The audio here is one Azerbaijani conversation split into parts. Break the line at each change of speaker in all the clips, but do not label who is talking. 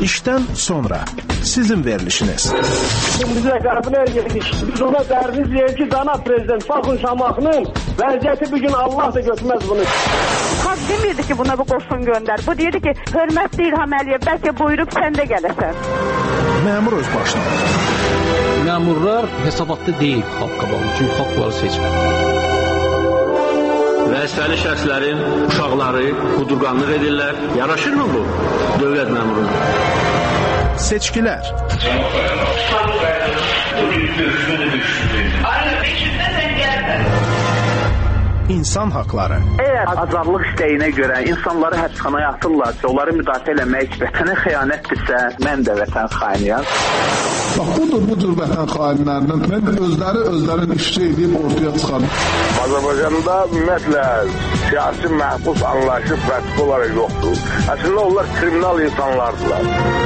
İşdən sonra sizin verilişiniz.
Bizə qəbul edirik. Biz ona dərdiz deyir ki, cənab prezident, baxın Şamaxının vəziyyəti bugün Allah da götürməz bunu.
Xalq demirdi ki, buna bu qoşun göndər. Bu deyirdi ki, hörmətli İlham Əliyev, bəlkə buyurub sən də gələsən.
Məmur öz başına.
Məmurlar hesabatlı deyil xalq qabağında, çünki xalq bunları seçmir.
Vəzifəli şəxslərin uşaqları qudurqanlıq edirlər. Yaraşırmı bu dövlət məmuruna?
Seçkilər. İnsan haqları.
Əgər azadlıq istəyinə görə insanları həbsxanaya atırlarsa, onları müdafiə eləmək vətənə xəyanətdirsə, mən də vətən xainiyəm.
Bax, budur vətən xainlərindən. Mən özlərini işçi edib ortaya çıxarım.
Azərbaycanda ümumiyyətlə siyasi məhbus anlayışı pratik olaraq yoxdur. Əslində onlar kriminal insanlardılar.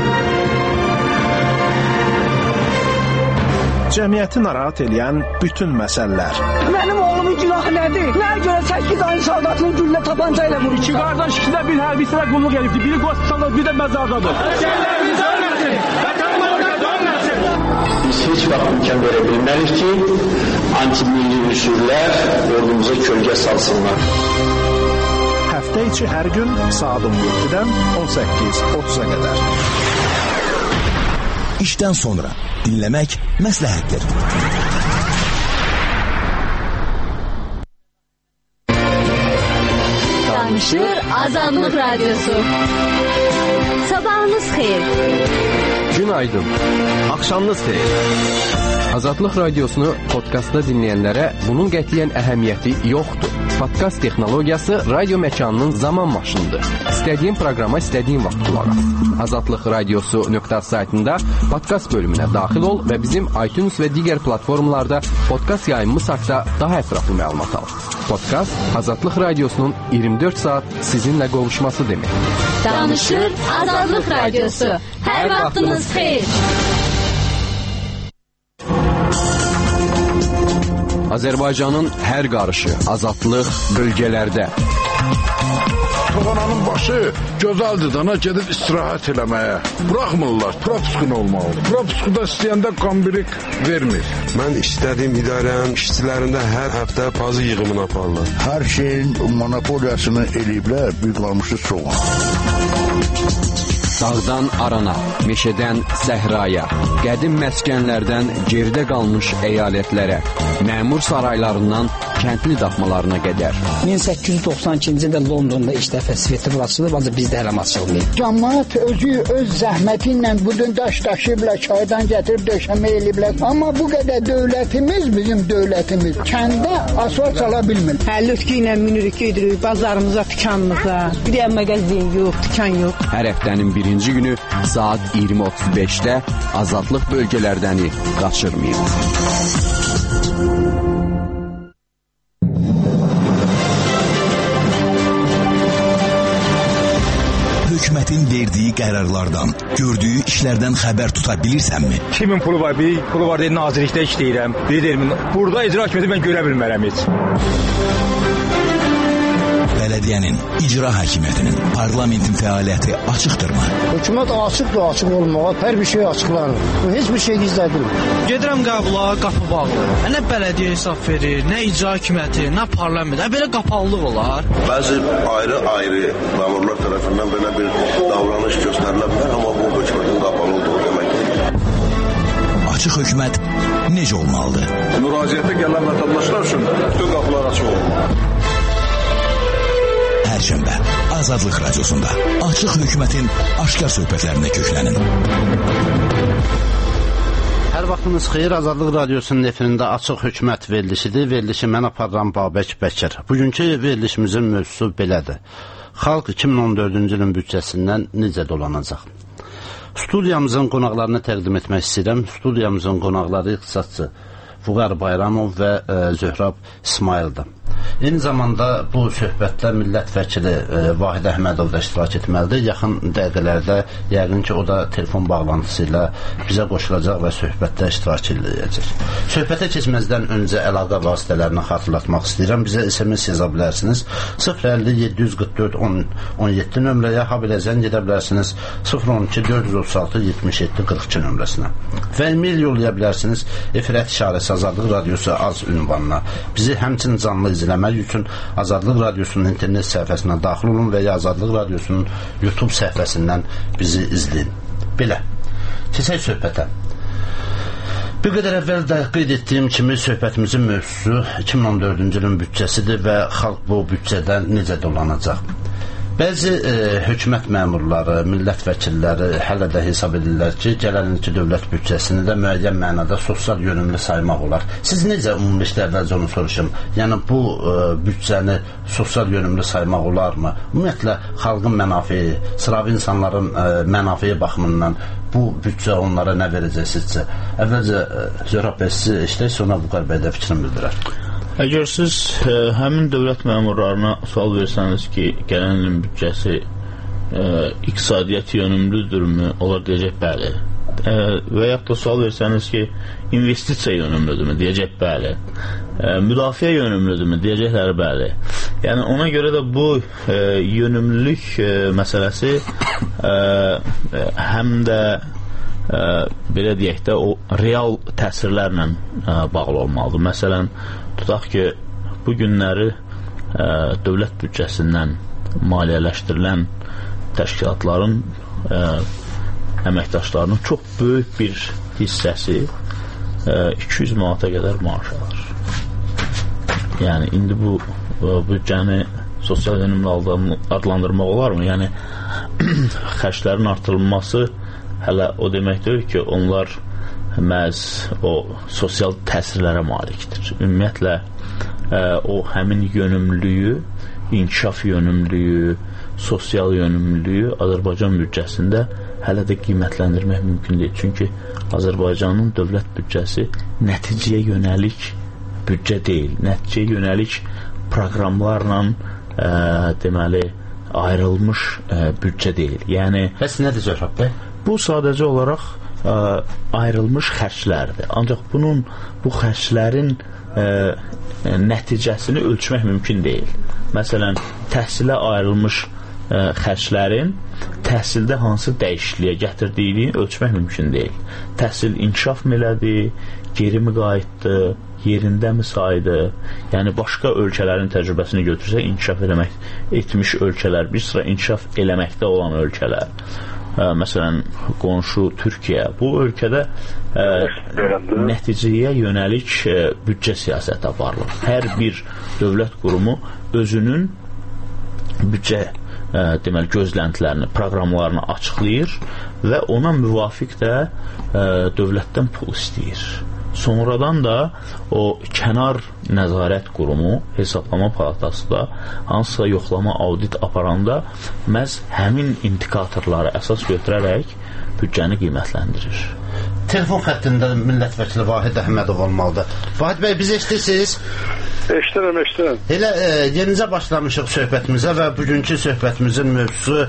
Cəmiyyəti narahat edən bütün məsələlər.
Mənim oğlumun günahı nədir? Nəyə görə 8 ayın soldatını güllə tapanca ilə vurur?
İki qardaş, ikisi də bir hərbiçilə qulluq edibdir. Biri qoşsanlar, biri də məzardadır. Şəhərlərimiz ölməsin, vətənimizdə ölməsin.
Biz heç vaxt imkan verə bilmərik ki, anti-milli üsullar ordumuza kölgə salsınlar.
Həftə içi hər gün saat 17-dən 18:30-a qədər.
İşdən sonra dinləmək məsləhətdir.
Danışır Azadlıq Radyosu. Sabahınız xeyir.
Günaydın. Axşamınız xeyir. Azadlıq Radiosunu podkastda dinləyənlərə bunun qətiyyən əhəmiyyəti yoxdur. Podkast texnologiyası radio məkanının zaman maşınıdır. İstədiyin proqrama istədiyin vaxt qulaq as. Azadlıq Radiosu.az saytında podkast bölümünə daxil ol və bizim iTunes və digər platformalarda podkast yayımımız haqqında daha ətraflı məlumat al. Podkast Azadlıq Radiosunun 24 saat sizinlə qovuşması demək.
Danışır Azadlıq Radiosu. Hər vaxtınız xeyir.
Azərbaycanın hər qarışı, azadlıq bölgələrdə.
Toğananın başı gözəldir dana gedib istirahət eləməyə. Buraxmırlar, propiskun olmalıdır. Propiskuda istəyəndə qambirik vermir.
Mən istədiyim idarənin işçilərində hər həftə pazı yığımını aparırlar.
Hər şeyin monopoliyasını eləyiblər, bir qalmışı soğan.
Dağdan arana, meşədən səhraya, qədim məskənlərdən geridə qalmış əyalətlərə, məmur saraylarından kəndli daxmalarına qədər.
1892-ci ildə Londonda ilk dəfə svetofor açılıb, ancaq bizdə hələ açılmayıb.
Cəmaət özü öz zəhməti ilə budun daş daşıyıblar, çaydan gətirib döşəmə eləyiblər. Amma bu qədər dövlətimiz, bizim dövlətimiz kəndə asfalt sala bilmir.
Lütki ilə minirik, gedirik bazarımıza, dükanımıza. Bir də mağazin yox, dükan yox.
Hər həftənin birinci günü saat 20:35-də azadlıq bölgələrdəni qaçırmayın.
Hökumətin verdiyi qərarlardan, gördüyü işlərdən xəbər tuta bilirsənmi?
Kimin pulu var? Bir pulu var deyil, nazirlikdə işləyirəm. Bir deyil, burada icra hakimiyyəti mən görə bilmərəm heç.
Bələdiyyənin, icra hakimiyyətinin, parlamentin fəaliyyəti açıqdırmı?
Hökumət açıqdır, açıq olmağa, hər bir şey açıqlanır. Heç bir şey gizlədilmir.
Gedirəm qəbula, qapı bağlı. Nə bələdiyyə hesab verir, nə icra hakimiyyəti, nə parlament. Belə qapalılıq olar.
Bəzi ayrı-ayrı məmurlar tərəfindən belə bir davranış göstərilə bilər, amma bu hökumətin qapalı olduğu deməkdir.
Açıq hökumət necə olmalıdır?
Müraciətə gələn vətəndaşlar üçün bütün qapılar açıq olmalı.
Pərşənbə, Azadlıq Radiosunda açıq hökumətin aşkar söhbətlərinə köklənin.
Hər vaxtınız xeyir, Azadlıq Radiosunun efirində açıq hökumət verilişidir. Verilişi mən aparıram Babək Bəkir. Bugünkü verilişimizin mövzusu belədir. Xalq 2014-cü ilin büdcəsindən necə dolanacaq? Studiyamızın qonaqlarını təqdim etmək istəyirəm. Studiyamızın qonaqları iqtisadçı Vüqar Bayramov və Zöhrab İsmaildir. Eyni zamanda bu söhbətdə millət vəkili Vahid Əhmədov da iştirak etməlidir. Yaxın dəqiqələrdə yəqin ki, o da telefon bağlantısı ilə bizə qoşulacaq və söhbətdə iştirak edəcək. Söhbətə keçməzdən öncə əlaqə vasitələrini xatırlatmaq istəyirəm. Bizə SMS yaza bilərsiniz. 050-704-10-17 nömrəyə, habelə zəng edə bilərsiniz 012-436-77-42 nömrəsinə. Və e-mail yollaya bilərsiniz efirət-işarəsi Azadlıq Radiosu az ünvanına. Bizi həmçinin canlı izləmək üçün Azadlıq Radiosunun internet səhifəsinə daxil olun və ya Azadlıq Radiosunun YouTube səhifəsindən bizi izləyin. Belə, keçək söhbətə. Bir qədər əvvəl də qeyd etdiyim kimi söhbətimizin mövzusu 2014-cü ilin büdcəsidir və xalq bu büdcədən necə dolanacaq? Bəzi hökumət məmurları, millət vəkilləri hələ də hesab edirlər ki, gələn ilki dövlət büdcəsini də müəyyən mənada sosial yönümlü saymaq olar. Siz necə ümumilikdə əvvəlcə onu soruşum? Yəni bu büdcəni sosial yönümlü saymaq olarmı? Ümumiyyətlə xalqın mənafiyi, sıravi insanların mənafiyi baxımından bu büdcə onlara nə verəcək sizcə? Əvvəlcə Zöhrab bəy sizi eşitək, sonra Vüqar bəy də fikrini bildirər.
Əgər siz həmin dövlət məmurlarına sual versəniz ki, gələn ilin büdcəsi iqtisadiyyat yönümlüdürmü? Onlar deyəcək bəli. Və yaxud da sual versəniz ki, investisiya yönümlüdürmü? Deyəcək bəli. Müdafiə yönümlüdürmü? Deyəcəklər bəli. Yəni ona görə də bu yönümlülük məsələsi həm də belə deyək də o real təsirlərlə bağlı olmalıdır. Məsələn, tutaq ki, bu günləri dövlət büdcəsindən maliyyələşdirilən təşkilatların əməkdaşlarının çox böyük bir hissəsi 200 manata qədər maaş alır. Yəni, indi bu büdcəni sosial yönümlü adlandırmaq olarmı? Yəni, xərclərin artırılması hələ o deməkdir ki, onlar məhz o sosial təsirlərə malikdir. Ümumiyyətlə, o həmin yönümlülüyü, inkişaf yönümlülüyü, sosial yönümlülüyü Azərbaycan büdcəsində hələ də qiymətləndirmək mümkün deyil. Çünki Azərbaycanın dövlət büdcəsi nəticəyə yönəlik büdcə deyil. Nəticəyə yönəlik proqramlarla deməli, ayrılmış büdcə deyil. Yəni,
bəs nədir Zöhrab bəy?
Bu sadəcə olaraq ayrılmış xərclərdir. Ancaq bu xərclərin nəticəsini ölçmək mümkün deyil. Məsələn, təhsilə ayrılmış xərclərin təhsildə hansı dəyişikliyə gətirdiyini ölçmək mümkün deyil. Təhsil inkişaf elədi, geri mi qayıtdı, yerində mi saydı? Yəni, başqa ölkələrin təcrübəsini götürsək, inkişaf etmiş ölkələr, bir sıra inkişaf eləməkdə olan ölkələr. Məsələn, qonşu Türkiyə, bu ölkədə nəticəyə yönəlik büdcə siyasəti aparılır. Hər bir dövlət qurumu özünün büdcə deməli, gözləntilərini, proqramlarını açıqlayır və ona müvafiq də dövlətdən pul istəyir. Sonradan da o kənar nəzarət qurumu, hesablama palatası da hansısa yoxlama audit aparanda məhz həmin indikatorları əsas götürərək büdcəni qiymətləndirir.
Telefon xəttində millət vəkili Vahid Əhmədov olmalıdır. Vahid bəy, bizi eşitirsiniz?
Eşitirəm.
Elə yenicə başlamışıq söhbətimizə və bugünkü söhbətimizin mövzusu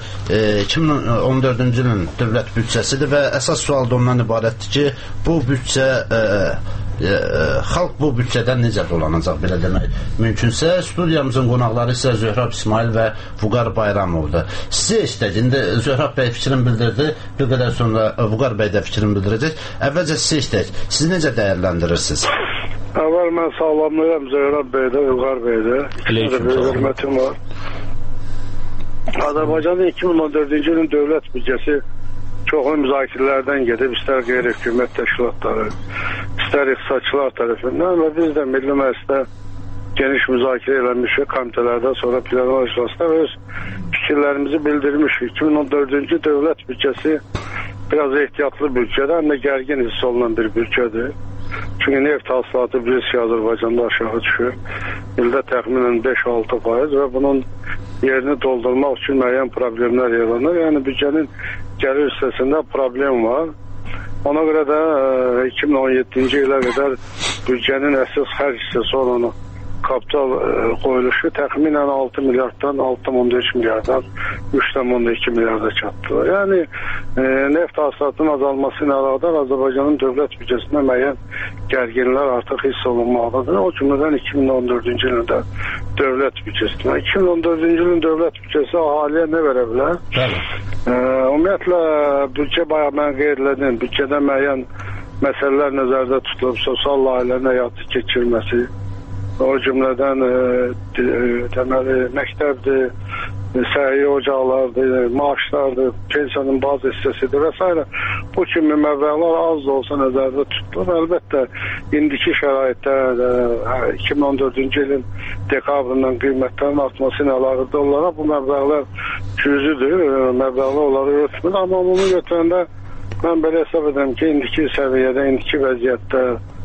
2014-cü ilin dövlət büdcəsidir və əsas sual da ondan ibarətdir ki, bu büdcə xalq bu büdcədən necə dolanacaq, belə demək mümkünsə. Studiyamızın qonaqları isə Zöhrab İsmail və Vüqar Bayramovdur. Sizi eşitək, indi Zöhrab bəy fikrini bildirdi, bir qədər sonra Vüqar bəy də fikrini bildirəcək. Əvvəlcə sizi eşitək, siz necə dəyərləndirirsiniz?
Əvvəl mən sağlamlayıram Zöhrab bəydə, Vüqar bəydə. İkisi də hörmətim var. Azərbaycanın 2014-cü ilin dövlət büdcəsi çoxlu müzakirələrdən gedib, istər qeyri-hökumət təşkilatları, istər iqtisadçılar tərəfindən və biz də Milli Məclisdə geniş müzakirə eləmişik, komitələrdən sonra plenar iclasda öz fikirlərimizi bildirmişik. 2014-cü dövlət büdcəsi biraz ehtiyatlı büdcədir, həm də gərgin hiss olunan bir büdcədir. Çünki neft hasilatı bilirsiniz ki, Azərbaycanda aşağı düşür. İldə təxminən 5-6% və bunun yerini doldurmaq üçün müəyyən problemlər yaranır. Yəni büdcənin gəlir hissəsində problem var. Ona görə də 2017-ci ilə qədər büdcənin əsas xərc hissəsi olan kapital qoyuluşu təxminən 6 milyarddan 6,5 milyardan 3,2 milyarda çatdı. Yəni neft hasılatının azalması ilə əlaqədar Azərbaycanın dövlət büdcəsində müəyyən gərginliklər artıq hiss olunmaqdadır. O cümlədən 2014-cü ildə dövlət büdcəsində. 2014-cü ilin dövlət büdcəsi əhaliyə nə verə bilər? Ümumiyyətlə büdcə bayaq mən qeyd elədim. Büdcədə müəyyən məsələlər nəzərdə tutulub, sosial layihələrin həyata keçirilməsi, o cümlədən deməli məktəbdir, səhiyyə ocaqlardır, maaşlardır, pensiyanın bazı hissəsidir və s. Bu kimi məbləğlər az da olsa nəzərdə tutulur. Əlbəttə, indiki şəraitdə 2014-cü ilin dekabrından qiymətlərin artması ilə əlaqədar olaraq bu məbləğlər cüzüdür, məbləğlər onları örtmür. Amma bunu götürəndə mən belə hesab edirəm ki, indiki səviyyədə, indiki vəziyyətdə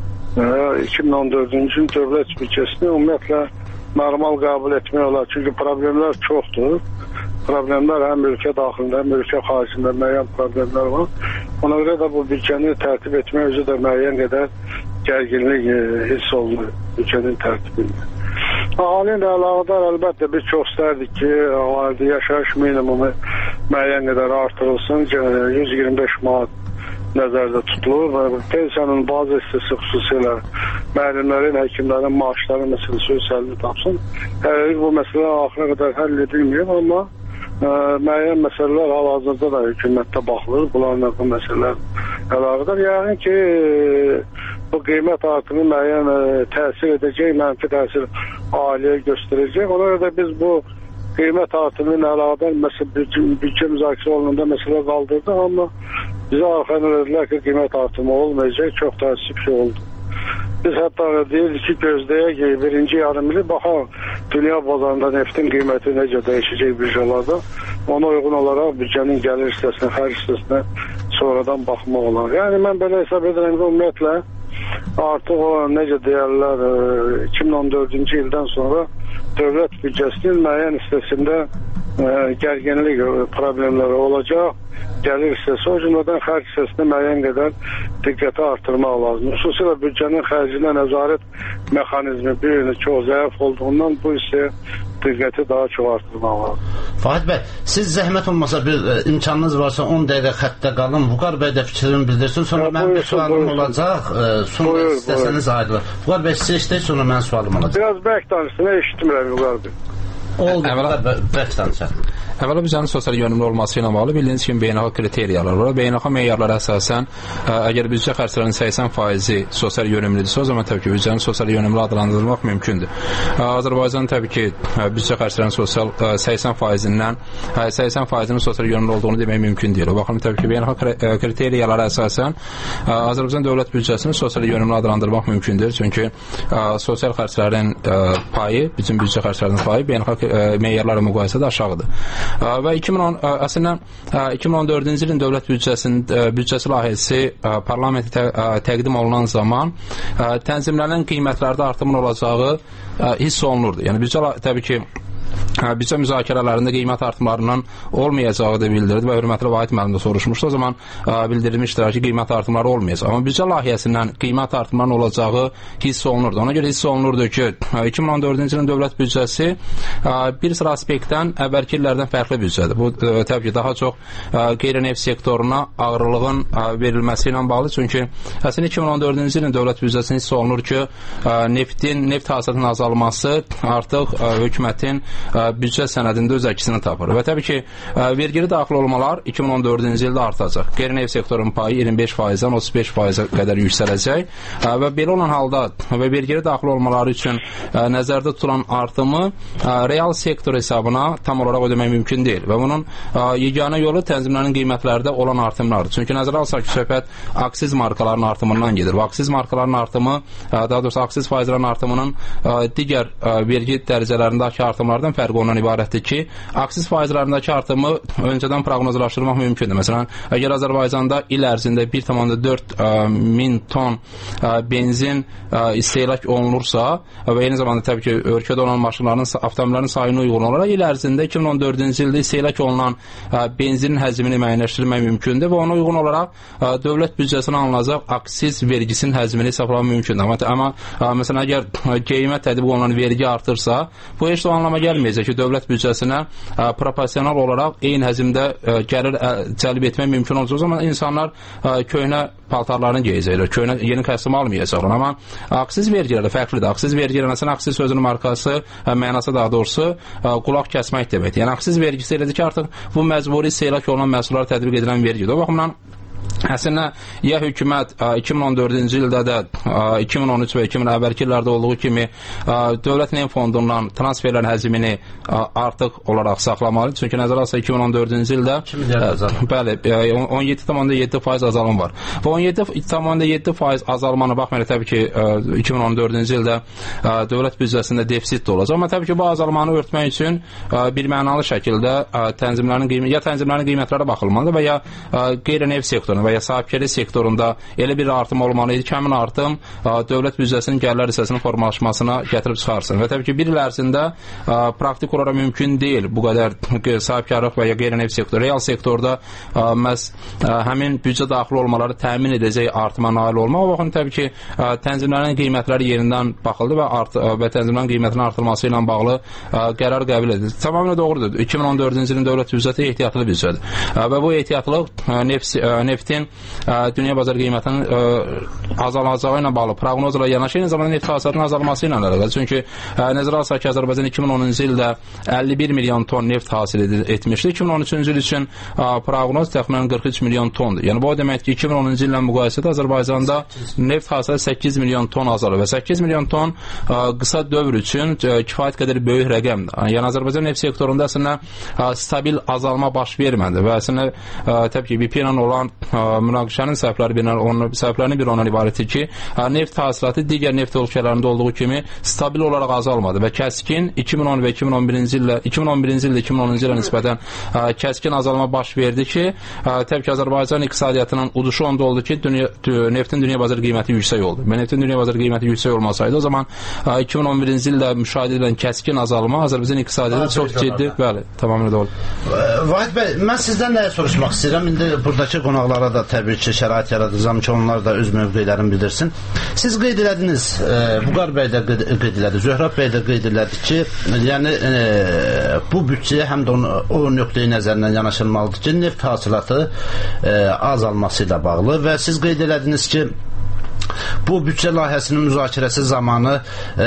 2014-cü il dövlət büdcəsini ümumiyyətlə normal qəbul etmək olar. Çünki problemlər çoxdur. Problemlər həm ölkə daxilində, həm ölkə xaricində müəyyən problemlər var. Ona görə də bu büdcəni tərtib etmək özü də müəyyən qədər gərginlik hiss olunur büdcənin tərtibində. Əhalinin də əlaqədar əlbəttə biz çox istərdik ki, əhalide yaşayış minimumu müəyyən qədər artırılsın, 125 manat nəzərdə tutulur. Pensiyanın bazı hissəsi xüsusilə müəllimlərin, həkimlərin maaşları məsələsi öz həllini tapsın. Bu məsələ axıra qədər həll edilməyib, amma müəyyən məsələlər hal-hazırda da hökumətdə baxılır. Bunlarla bu məsələlər əlaqədar. Yəni ki, bu qiymət artımı müəyyən təsir edəcək, mənfi təsir ailəyə göstərəcək. Ona görə də biz bu qiymət artımı ilə əlaqədar büdcə müzakirə olunanda məsələ qaldırdıq, amma bizə arxayın verdilər ki, qiymət artımı olmayacaq, çox təəssüf ki, oldu. Biz hətta deyirdik ki, gözləyək ki, birinci yarım ili baxaq, dünya bazarında neftin qiyməti necə dəyişəcək büdcələrdə, ona uyğun olaraq büdcənin gəlir hissəsinə, xərc hissəsinə sonradan baxmaq olar. Yəni, mən belə hesab edirəm ki, ümumiyyətlə, artıq o, necə deyərlər, 2014-cü ildən sonra dövlət büdcəsinin müəyyən hissəsində gərginlik problemləri olacaq. Gəlir hissəsi, o cümlədən xərc hissəsində müəyyən qədər diqqəti artırmaq lazım. Xüsusilə büdcənin xərcinə nəzarət mexanizmi bir çox zəif olduğundan bu hissəyə diqqəti daha çox artırmaq lazım.
Fahid bəy, siz zəhmət olmasa bir imkanınız varsa 10 dəqiqə xəttdə qalın. Vüqar bəy də fikrini bildirsin. Sonra mənim bir sualım olacaq. Sonra istəsəniz ayrılır. Vüqar bəy, siz işləyək, sonra mənim sualım olacaq.
Biraz bərk danışsın, eşitmirəm Vüqar bəy.
Əvvəla büdcənin sosial yönümlü olması ilə bağlı bildiyiniz kimi beynəlxalq kriteriyalar var. Beynəlxalq meyarlara əsasən əgər büdcə xərclərinin 80% sosial yönümlüdürsə, o zaman təbii ki, büdcənin sosial yönümlü adlandırılmaq mümkündür. Azərbaycan təbii ki, büdcə xərclərinin sosial 80%-nin sosial yönümlü olduğunu demək mümkün deyil. O baxımdan təbii ki, beynəlxalq kriteriyalara əsasən Azərbaycan dövlət büdcəsini sosial yönümlü adlandırmaq mümkündür. Çünki sosial xərclərin payı, bütün büdcə xərclərinin payı beynəlxalq meyarlarla müqayisədə aşağıdır. Və 2014-cü ilin dövlət büdcəsi layihəsi parlamentə təqdim olunan zaman tənzimlənən qiymətlərdə artımın olacağı hiss olunurdu. Yəni büdcə təbii ki, büdcə müzakirələrində qiymət artımlarından olmayacağı da bildirildi və hörmətli Vahid müəllim də soruşmuşdu. O zaman bildirilmişdir ki, qiymət artımları olmayacaq. Amma büdcə layihəsindən qiymət artımlarının olacağı hiss olunurdu. Ona görə hiss olunurdu ki, 2014-cü ilin dövlət büdcəsi bir sıra aspektdən əvvəlki illərdən fərqli büdcədir. Bu təbii ki, daha çox qeyri-neft sektoruna ağırlığın verilməsi ilə bağlı. Çünki əslində 2014-cü ilin dövlət büdcəsində hiss olunur ki, neft hasılatının azalması artıq hökumətin büdcə sənədində öz əksini tapır. Və təbii ki, vergili daxil olmalar 2014-cü ildə artacaq. Qeyri-neft sektorunun payı 25%-dən 35%-ə qədər yüksələcək və belə olan halda və vergili daxil olmaları üçün nəzərdə tutulan artımı real sektor hesabına tam olaraq ödəmək mümkün deyil və bunun yeganə yolu tənzimlərin qiymətlərdə olan artımlardır. Çünki nəzərə alsaq ki, söhbət aksiz markaların artımından gedir. Və aksiz markaların artımı, daha doğrusu aksiz faizlərin artımının digər vergi dərəcələrindəki artımlardan onlardan fərqi ondan ibarətdir ki, aksiz faizlərindəki artımı öncədən proqnozlaşdırmaq mümkündür. Məsələn, əgər Azərbaycanda il ərzində 1,4 min ton benzin istehlak olunursa və eyni zamanda təbii ki, ölkədə olan maşınların, avtomobillərin sayına uyğun olaraq il ərzində 2014-cü ildə istehlak olunan benzinin həcmini müəyyənləşdirmək mümkündür və ona uyğun olaraq dövlət büdcəsinə alınacaq aksiz vergisinin həcmini hesablamaq mümkündür. Amma məsələn, əgər qiymət tətbiq olunan vergi artırsa, bu heç də anlama gəlməyəcək ki, dövlət büdcəsinə proporsional olaraq eyni həcmdə gəlir cəlb etmək mümkün olacaq. O zaman insanlar köhnə paltarlarını geyəcəklər, yeni kəsim almayacaqlar. Amma aksiz vergiləri fərqlidir. Aksiz vergiləri, məsələn, aksiz sözünün markası, mənası daha doğrusu qulaq kəsmək deməkdir. Yəni, aksiz vergisi elədir ki, artıq bu məcburi istehlak olunan məhsullara tətbiq edilən vergidir. O baxımdan əslində, ya hökumət 2014-cü ildə də 2013 və 2000 əvvəlki illərdə olduğu kimi dövlət neft fondundan transferlərin həcmini artıq olaraq saxlamalı. Çünki nəzərə alsa 2014-cü ildə 17,7% azalım var. Və 17,7% azalmanı baxmayaraq təbii ki 2014-cü ildə dövlət büdcəsində defisit də olacaq. Amma təbii ki bu azalmanı örtmək üçün bir mənalı şəkildə tənzimlərin qiymətlərə baxılmalıdır və ya qeyri-neft sektoruna və ya sahibkarlıq sektorunda elə bir artım olmalı idi ki, həmin artım dövlət büdcəsinin gəlirlər hissəsinin formalaşmasına gətirib çıxarsın. Və təbii ki, bir il ərzində praktik olaraq mümkün deyil bu qədər sahibkarlıq və ya qeyri-neft sektoru. Real sektorda məhz həmin büdcə daxil olmaları təmin edəcək artıma nail olmaq. O baxımdan təbii ki, tənzimlərin qiymətləri yerindən baxıldı və tənzimlərin qiymətinin artırılması ilə bağlı qərar qəbul edildi. Tamamilə doğrudur. 2014-cü ilin dövlət büdcəsi ehtiyatlı büdcədir. Və bu ehtiyatlıq neftin dünya bazar qiymətinin azalacağı ilə bağlı proqnozla yanaşı, eyni zamanda neft hasilatının azalması ilə əlaqədir. Çünki nəzərə alsaq ki, Azərbaycan 2010-cu ildə 51 milyon ton neft hasil etmişdi. 2013-cü il üçün proqnoz təxminən 43 milyon tondur. Yəni bu o deməkdir ki, 2010-cu illə müqayisədə Azərbaycanda neft hasilatı 8 milyon ton azalır və 8 milyon ton qısa dövr üçün kifayət qədər böyük rəqəmdir. Yəni Azərbaycan neft sektorunda əslində stabil azalma baş vermədi və əslində təbii ki, BP ilə olan münaqişənin səhvlərinin bir ondan ibarətdir ki, neft hasilatı digər neft ölkələrində olduğu kimi stabil olaraq azalmadı və kəskin 2010 və 2011-ci ildə 2010-cu ilə nisbətən kəskin azalma baş verdi ki, təbii ki, Azərbaycan iqtisadiyyatının uduşu onda oldu ki, neftin dünya bazar qiyməti yüksək oldu. Və neftin dünya bazar qiyməti yüksək olmasaydı, o zaman 2011-ci ildə müşahidə edilən kəskin azalma Azərbaycan iqtisadiyyatı çox ciddi, bəli, tamamilə doğru.
Vahid bəy, mən sizdən nəyə soruşmaq istəyirəm? İndi buradakı qonaqlara da təbii ki, şərait yaradacağım ki, onlar da öz mövqeylərini bildirsin. Siz qeyd elədiniz, Vüqar bəy də qeyd elədi, Zöhrab bəy də qeyd elədi ki, yəni bu büdcəyə həm də o nöqteyi nəzərindən yanaşılmalıdır ki, neft hasilatı azalması ilə bağlı və siz qeyd elədiniz ki, bu büdcə layihəsinin müzakirəsi zamanı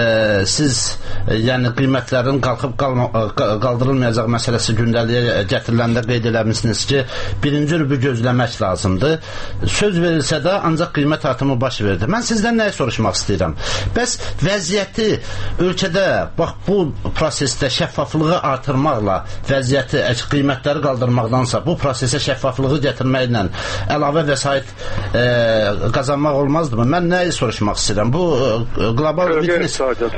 siz yəni qiymətlərin qalxıb qaldırılmayacaq məsələsi gündəliyə gətiriləndə qeyd eləmişsiniz ki, birinci rübü gözləmək lazımdır. Söz verilsə də ancaq qiymət artımı baş verdi. Mən sizdən nəyi soruşmaq istəyirəm? Bəs vəziyyəti ölkədə bax bu prosesdə şəffaflığı artırmaqla vəziyyəti qiymətləri qaldırmaqdansa bu prosesə şəffaflığı gətirməklə əlavə vəsait qazanmaq olmazdımı? Mən nəyi soruşmaq istəyirəm? Bu qlobal vitnis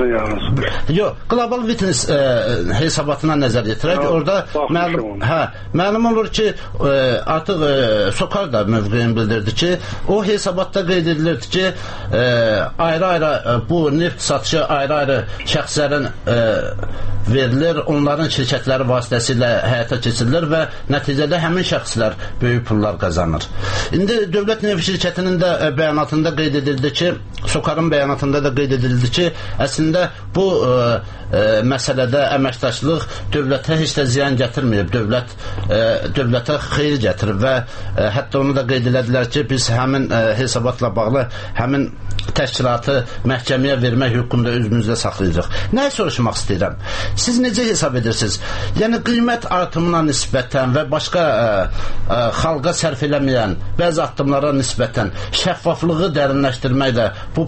qlobal vitnis hesabatına nəzər yetirək. Orada məlum olur ki, artıq Sokar da mövqeyini bildirdi ki, o hesabatda qeyd edilirdi ki, ayrı-ayrı bu neft satışı ayrı-ayrı şəxslərin verilir, onların şirkətləri vasitəsilə həyata keçirilir və nəticədə həmin şəxslər böyük pullar qazanır. İndi Dövlət Neft Şirkətinin də bəyanatında qeyd edildi ki, Sokarın bəyanatında da qeyd edildi ki, əslində bu məsələdə əməkdaşlıq dövlətə heç də ziyan gətirməyib, dövlətə xeyir gətirib və hətta onu da qeyd elədilər ki, biz həmin hesabatla bağlı həmin təşkilatı məhkəməyə vermək hüququnda özümüzdə saxlayacaq. Nəyi soruşmaq istəyirəm? Siz necə hesab edirsiniz? Yəni qiymət artımına nisbətən və başqa xalqa sərf eləməyən bəzi addımlara nisbətən şəffaflığı dərinləşdirməklə bu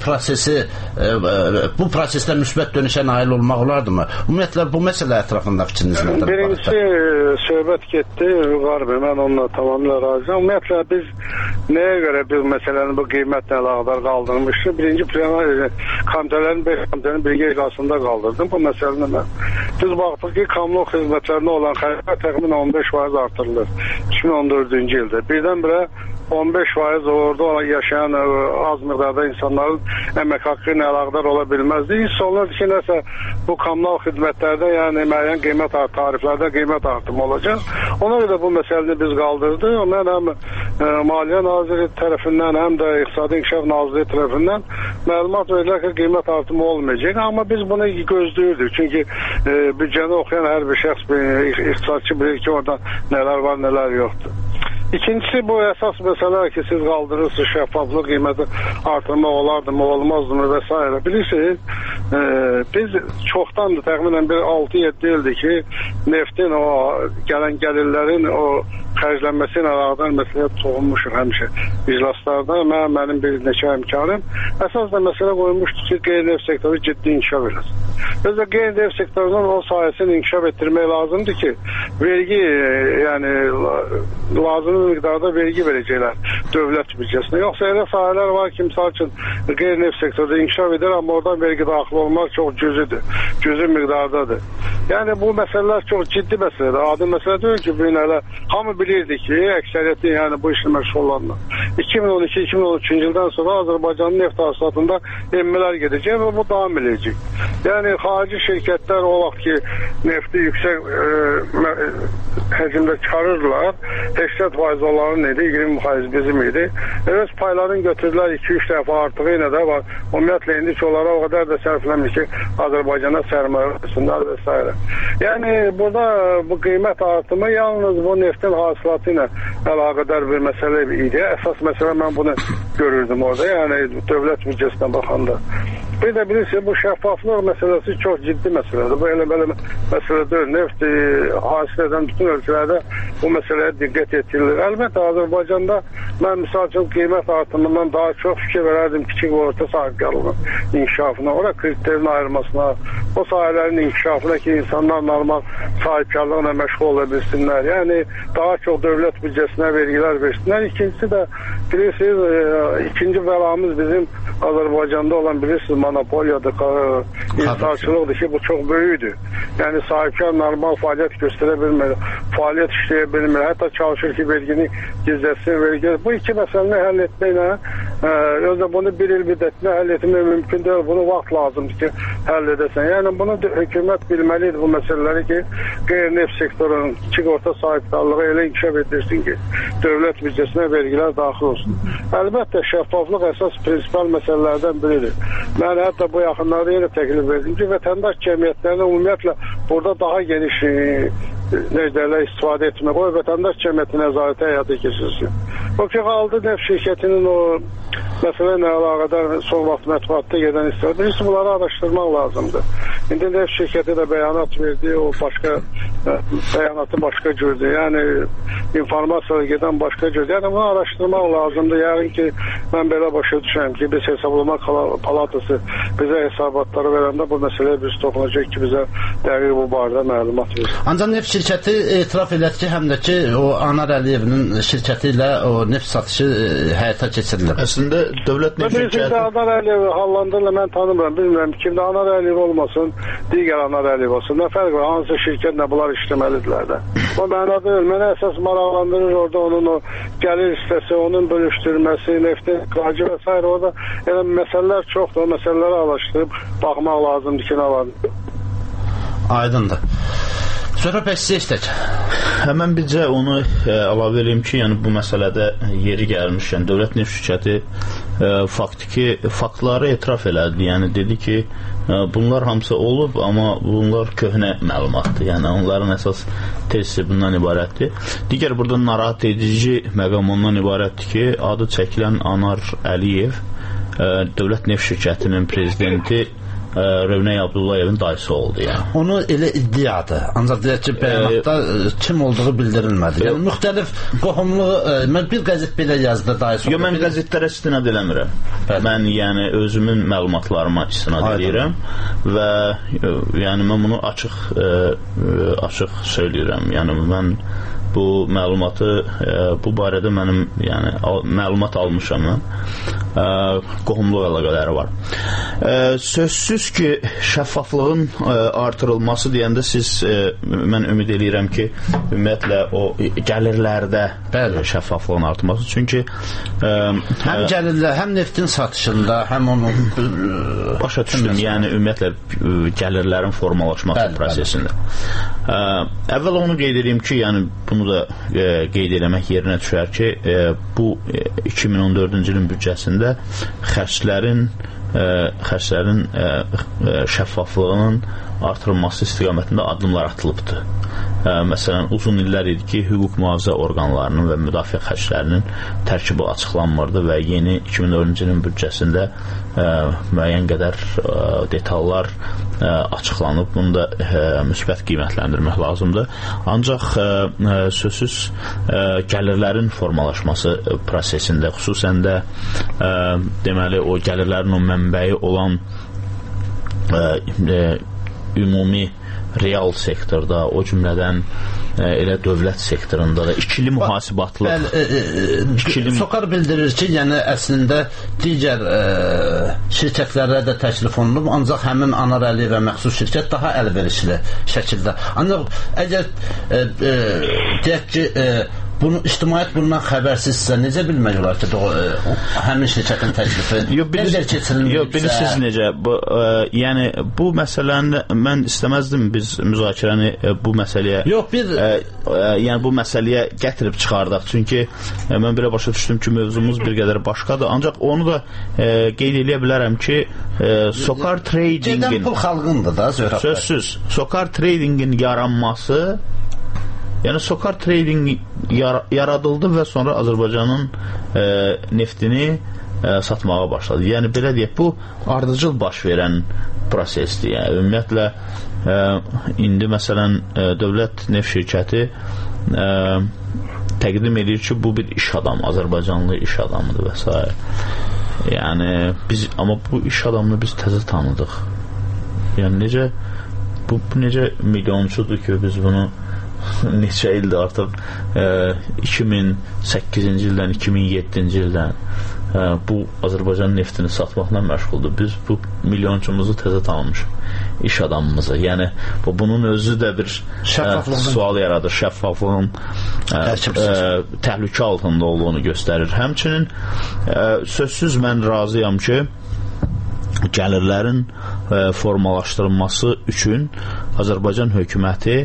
prosesdə müsbət dönüşə nail olmaq olardımı? Ümumiyyətlə bu məsələ ətrafında fikriniz nədir?
Birincisi söhbət getdi, Vüqar bəy, mən onunla tamamilə razıyam. Ümumiyyətlə biz Nəyə görə biz məsələni bu qiymətlə əlaqədar qaldırmışıq? Birinci komitələrin 5 komitənin birgə iclasında qaldırdım bu məsələni mən. Biz baxdıq ki, kommunal xidmətlərinə olan xərclər təxminən 15% artırılır 2014-cü ildə. Birdən-birə 15% orada yaşayan az miqdarda insanların əmək haqqı ilə əlaqədar ola bilməzdi. Hiss olunur ki, nəsə bu kommunal xidmətlərdə, yəni müəyyən qiymət tariflərdə qiymət artımı olacaq. Ona görə bu məsələni biz qaldırdıq. Mən həm Maliyyə Naziri tərəfindən, həm də İqtisadi İnkişaf Naziri tərəfindən məlumat verirlər ki, qiymət artımı olmayacaq. Amma biz bunu gözləyirdik. Çünki büdcəni oxuyan hər bir şəxs, iqtisadçı bilir ki, orada nələr var, nələr yoxdur. İkincisi, bu əsas məsələ ki, siz qaldırırsınız, şəffaflıq qiyməti artırmaq olardımı, olmazdımı və s. Bilirsiniz, biz çoxdandır, təxminən 6-7 ildir ki, neftin, o gələn gəlirlərin o xərclənməsi ilə əlaqədar məsələyə toxunmuşuq həmişə iclaslarda. Mənim bir neçə həmkarım əsas da məsələ qoymuşdur ki, qeyri-neft sektoru ciddi inkişaf eləsin. Özdə qeyri-neft sektorunun o sayəsini inkişaf etdirmək lazımdır ki, vergi, yəni lazımlı miqdarda vergi verəcəklər dövlət büdcəsinə. Yoxsa elə sahələr var ki, misal üçün qeyri-neft sektorda inkişaf edir, amma oradan vergi daxil olmaq çox cüzi miqdardadır. Yəni bu məsələlər çox ciddi məsələdir. Adi məsələ deyil ki, bu gün hələ hamı bilirdi ki, əksəriyyəti yəni bu işlə məşğul olanlar 2012-2013-cü ildən sonra Azərbaycanın neft hasilatında enmələr gedəcək və bu davam edəcək. Yəni xarici şirkətlər o vaxt ki, nefti yüksək həcmdə çıxarırlar, 80% onların idi, 20% bizim idi. Öz paylarını götürdülər 2-3 dəfə artığı ilə də var. Ümumiyyətlə indi ki, onlara o qədər də sərflənmiş ki, Azərbaycana sərmayə versinlər və s. Yəni burada bu qiymət artımı yalnız bu neftin hasilatı ilə əlaqədar bir məsələ idi. Əsas məsələ mən bunu görürdüm orada, yəni dövlət büdcəsinə baxanda. Bir də bilirsiniz, bu şəffaflıq məsələsi çox ciddi məsələdir. Bu elə-belə məsələ deyil. Neft hasil edən bütün ölkələrdə bu məsələyə diqqət etdirilir. Əlbəttə, Azərbaycanda mən misal üçün qiymət artımından daha çox fikir verərdim kiçik və orta sahibkarlığın inkişafına, ora kriterin ayrılmasına, o sahələrin inkişafına ki, insanlar normal sahibkarlıqla məşğul ola bilsinlər. Yəni, daha çox dövlət büdcəsinə vergilər versinlər. İkincisi də, bilirsiniz, ikinci bəlamız bizim Azərbaycanda olan, bilirsiniz, monopoliyadır, intisarçılıqdır ki, bu çox böyükdür. Yəni, sahibkar normal fəaliyyət göstərə bilmir, fəaliyyət işləyə bilmir, hətta çalışır ki, vergini gizləsin, vergi. Bu iki məsələni həll etməklə, özdə bunu bir il müddətinə həll etmək mümkün deyil, bunu vaxt lazımdır ki, həll edəsən. Yəni, bunu hökumət bilməlidir bu məsələləri ki, qeyri-neft sektorunun kiçik orta sahibkarlığı elə inkişaf edirsin ki, dövlət büdcəsinə vergilər daxil olsun. Əlbəttə, şəffaflıq əsas prinsipal məsələlərdən biridir. Mən hətta bu yaxınlarda yenə təklif verdim ki, vətəndaş cəmiyyətlərinə ümumiyyətlə burada daha geniş necələrlə istifadə etmək, o vətəndaş cəmiyyəti nəzarəti həyata keçirsin. O ki, qaldı neft şirkətinin o məsələ ilə əlaqədar son vaxt mətbuatda gedən istifadə. Birisi bunları araşdırmaq lazımdır. İndi neft şirkəti də bəyanat verdi, o başqa bəyanatı başqa cürdür. Yəni, informasiyalar gedən başqa cürdür. Yəni, bunu araşdırmaq lazımdır. Yəni ki, mən belə başa düşürəm ki, biz hesablama palatası bizə hesabatları verəndə bu məsələyə biz toxunacaq ki, bizə dəqiq bu barədə məlumat verir.
Ancaq neft şirkəti etiraf elədi ki, həm də ki, o Anar Əliyevin şirkəti ilə o neft satışı həyata keçirilir.
Əslində, dövlət neft şirkəti...
Anar Əliyev hallandırla mən tanımıram, bilmirəm. Kimdə Anar Əliyev olmasın, digər Anar Əliyev olsun. Nə fərq var? Hansı şirkətlə bunlar işləməlidirlər də. O mənə deyil, mənə əsas maraqlandırır orada onun o gəlir hissəsi, onun bölüşdürməsi, neftin qacı və s. Orada elə məsələlər çoxdur, o məsələləri araşdırıb baxmaq lazımdır ki, nə var.
Aydındır. Sonra pəs istək.
Həmən bircə onu əlavə edeyim ki, yəni bu məsələdə yeri gəlmişkən dövlət neft şirkəti faktları etiraf elədi. Yəni dedi ki, bunlar hamısı olub, amma bunlar köhnə məlumatdır. Yəni onların əsas tezisi bundan ibarətdir. Digər burada narahat edici məqam ondan ibarətdir ki, adı çəkilən Anar Əliyev dövlət neft şirkətinin prezidenti Rövnəy Abdullayevin dayısı oldu. Yəni.
Onu elə iddiadır. Ancaq deyək ki, bəyanatda kim olduğu bildirilmədi. Yəni, müxtəlif qohumluğu, mən bir qəzet belə yazdı dayısı oldu.
Yox, mən qəzetlərə istinad eləmirəm. Mən yəni özümün məlumatlarıma istinad edirəm və yəni mən bunu açıq söyləyirəm. Yəni mən bu məlumatı bu barədə mənim məlumat almışam mən. Qohumluq əlaqələri var. Sözsüz ki, şəffaflığın artırılması deyəndə siz mən ümid edirəm ki, ümumiyyətlə o gəlirlərdə şəffaflığın artırılması. Çünki
həm gəlirlər, həm neftin satışında, həm onun
başa düşdüm. Yəni ümumiyyətlə gəlirlərin formalaşması prosesində. Əvvəl onu qeyd edeyim ki, yəni bunu da qeyd eləmək yerinə düşər ki, bu 2014-cü ilin büdcəsində xərclərin şəffaflığının artırılması istiqamətində addımlar atılıbdır. Məsələn, uzun illər idi ki, hüquq mühafizə orqanlarının və müdafiə xərclərinin tərkibi açıqlanmırdı və yeni 2004-cü ilin büdcəsində müəyyən qədər detallar açıqlanıb. Bunu da müsbət qiymətləndirmək lazımdır. Ancaq sözsüz gəlirlərin formalaşması prosesində, xüsusən də deməli o gəlirlərin o mənbəyi olan ümumi real sektorda, o cümlədən elə dövlət sektorunda da ikili mühasibatlıq
Sokar bildirir ki, yəni əslində digər şirkətlərə də təklif olunub, ancaq həmin Anarəli və məxsus şirkət daha əlverişli şəkildə. Ancaq əgər deyək ki, ictimaiyyət bundan xəbərsizsə, necə bilmək olar ki, həmin şirkətin təklifi necə keçirilmişsə?
Yox, bilirsiniz necə? Yəni, bu məsələni mən istəməzdim biz müzakirəni bu məsələyə yəni bu məsələyə gətirib çıxardaq. Çünki mən belə başa düşdüm ki, mövzumuz bir qədər başqadır. Ancaq onu da qeyd edə bilərəm ki, Sokar Tradingin
gedən pul xalqındır da,
sözsüz, Sokar Tradingin yaranması, yəni Sokar Trading yaradıldı və sonra Azərbaycanın neftini satmağa başladı. Yəni belə deyək, bu ardıcıl baş verən prosesdir. Yəni ümumiyyətlə indi məsələn dövlət neft şirkəti təqdim edir ki, bu bir iş adamı, Azərbaycanlı iş adamıdır və s. Yəni biz, amma bu iş adamını biz təzə tanıdıq. Yəni necə bu necə milyonçudur ki, biz bunu neçə ildir artıq 2008-ci ildən 2007-ci ildən bu Azərbaycan neftini satmaqla məşğuldur. Biz bu milyonçumuzu təzə tanımışıq, iş adamımızı. Yəni bunun özü də bir sual yaradır. Şəffaflığın təhlükə altında olduğunu göstərir. Həmçinin sözsüz mən razıyam ki, gəlirlərin formalaşdırılması üçün Azərbaycan hökuməti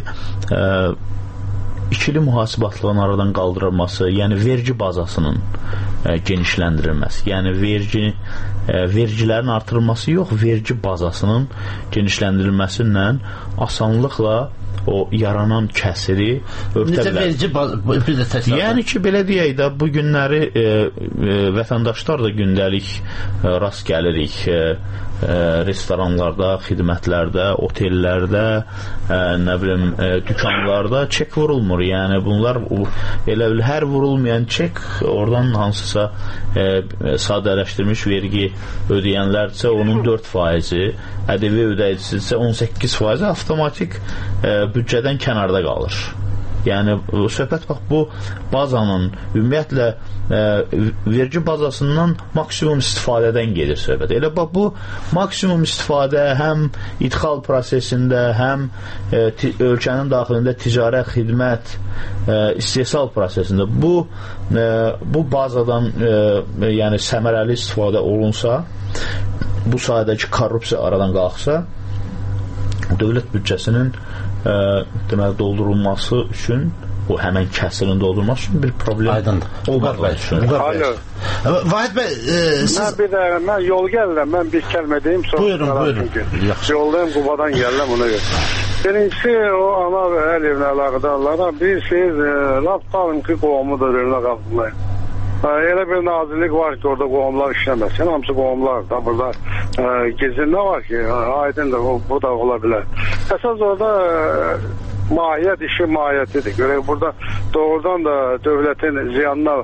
ikili mühasibatlığın aradan qaldırılması, yəni vergi bazasının genişləndirilməsi, yəni vergilərin artırılması yox, vergi bazasının genişləndirilməsindən asanlıqla o yaranan kəsiri örtə bilər. Yəni ki, belə deyək də, bu günləri vətəndaşlar da gündəlik rast gəlirik restoranlarda, xidmətlərdə, otellərdə, nə bilim, dükanlarda çek vurulmur. Yəni bunlar elə hər vurulmayan çek oradan hansısa sadələşdirilmiş vergi ödəyənlərdirsə onun 4%, ƏDV ödəyicidirsə 18% avtomatik büdcədən kənarda qalır. Yəni söhbət bax bu bazanın ümumiyyətlə vergi bazasından maksimum istifadədən gedir söhbət. Elə bax bu maksimum istifadə həm idxal prosesində, həm ölkənin daxilində ticarət, xidmət, istehsal prosesində bu bazadan yəni səmərəli istifadə olunsa, bu sayədəki korrupsiya aradan qalxsa, dövlət büdcəsinin deməli doldurulması üçün o həmən kəsirin doldurulması üçün bir problem olmaqla düşünürəm.
Vahid bəy,
mən yol gəlirəm, mən bir kəlmə deyim,
buyurun.
Yoldayım, Qubadan gəlirəm, ona görə. Birincisi, o ana və əliyevlə əlaqədarlara bir siz laf qalın ki, qoğumudur, önünə qalxmayın. Elə bir nazirlik var ki, orada qoğumlar işləməsin, hamısı qoğumlar da burada gizli nə var ki, aydındır, bu da ola bilər. Əsas orada mahiyyət, işi mahiyyətidir. Görək, burada doğrudan da dövlətin ziyanına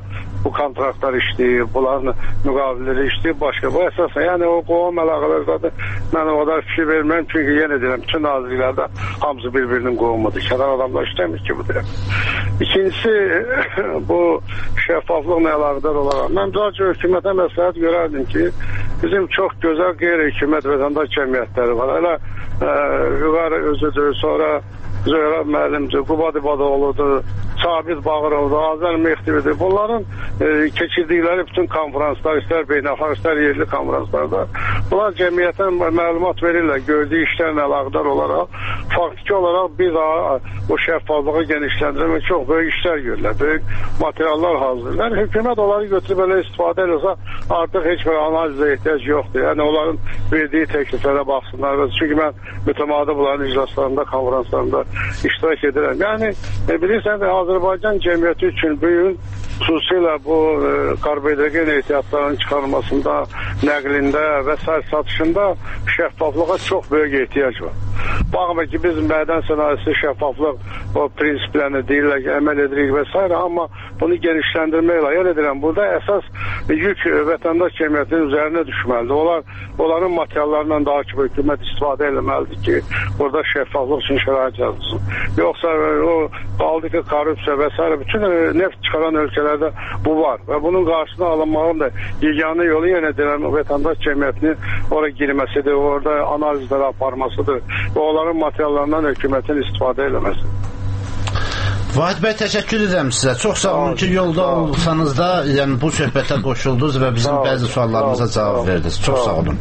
bu kontraktlar işləyir, bunların müqavilələri işləyir, başqa. Bu əsasən, yəni o qohum əlaqələrdə mən o kadar fikir verməm, çünki yenə deyirəm, bütün nazirliklərdə hamısı bir-birinin qohumudur. Kənar adamlar işləmir ki, bu deyirəm. İkincisi, bu şəffaflıqla əlaqədar olaraq, mən daha çox hökumətə məsləhət görərdim ki, bizim çox gözəl qeyri-hökumət vətəndaş cəmiyyətləri var. Hələ Vüqar özüdür, sonra Zöhrab müəllimdir, Qubad İbadoğlu'dur, Sabit Bağırov'dur, Azər Mehdividir. Bunların keçirdikləri bütün konferanslar, istər beynəlxalq, istər yerli konferanslarda bunlar cəmiyyətə məlumat verirlər, gördüyü işlərlə əlaqədar olaraq, faktiki olaraq bir daha o şəffaflığı genişləndirmək çox böyük işlər görürlər, böyük materiallar hazırlayırlar. Hökumət onları götürüb belə istifadə edirsə, artıq heç bir analizə ehtiyac yoxdur. Yəni onların verdiyi təkliflərə baxsınlar. Çünki mən mütəmadi bunların iclaslarında, konferanslarında iştirak edirəm. Yəni bilirsən, Azərbaycan cəmiyyəti üçün bugün xüsusilə bu karbon ehtiyatlarının çıxarılmasında, nəqlində və satışında şəffaflığa çox böyük ehtiyac var. Baxma ki, biz mədən sənayesi şəffaflıq o prinsiplərini deyirlər ki, əməl edirik və s. Amma bunu genişləndirməklə, yer edirəm, burada əsas yük vətəndaş cəmiyyətinin üzərinə düşməlidir. Onların materiallarından daha ki, hökumət istifadə eləməlidir ki, burada şəffaflıq üçün şərait yazılsın. Yoxsa o qaldı ki, korrupsiya və s. bütün neft çıxaran ölkələrdə bu var və bunun qarşısına alınmağın da yeganə yolu yenə deyirəm, vətəndaş cəmiyyətinin oraya girməsidir, orada analizləri aparmasıdır və onların materiallarından hökumətin istifadə eləməsidir.
Vahid bəy, təşəkkür edirəm sizə. Çox sağ olun ki, yolda olsanız da, yəni bu söhbətə qoşuldunuz və bizim bəzi suallarımıza cavab verdiniz. Çox sağ olun.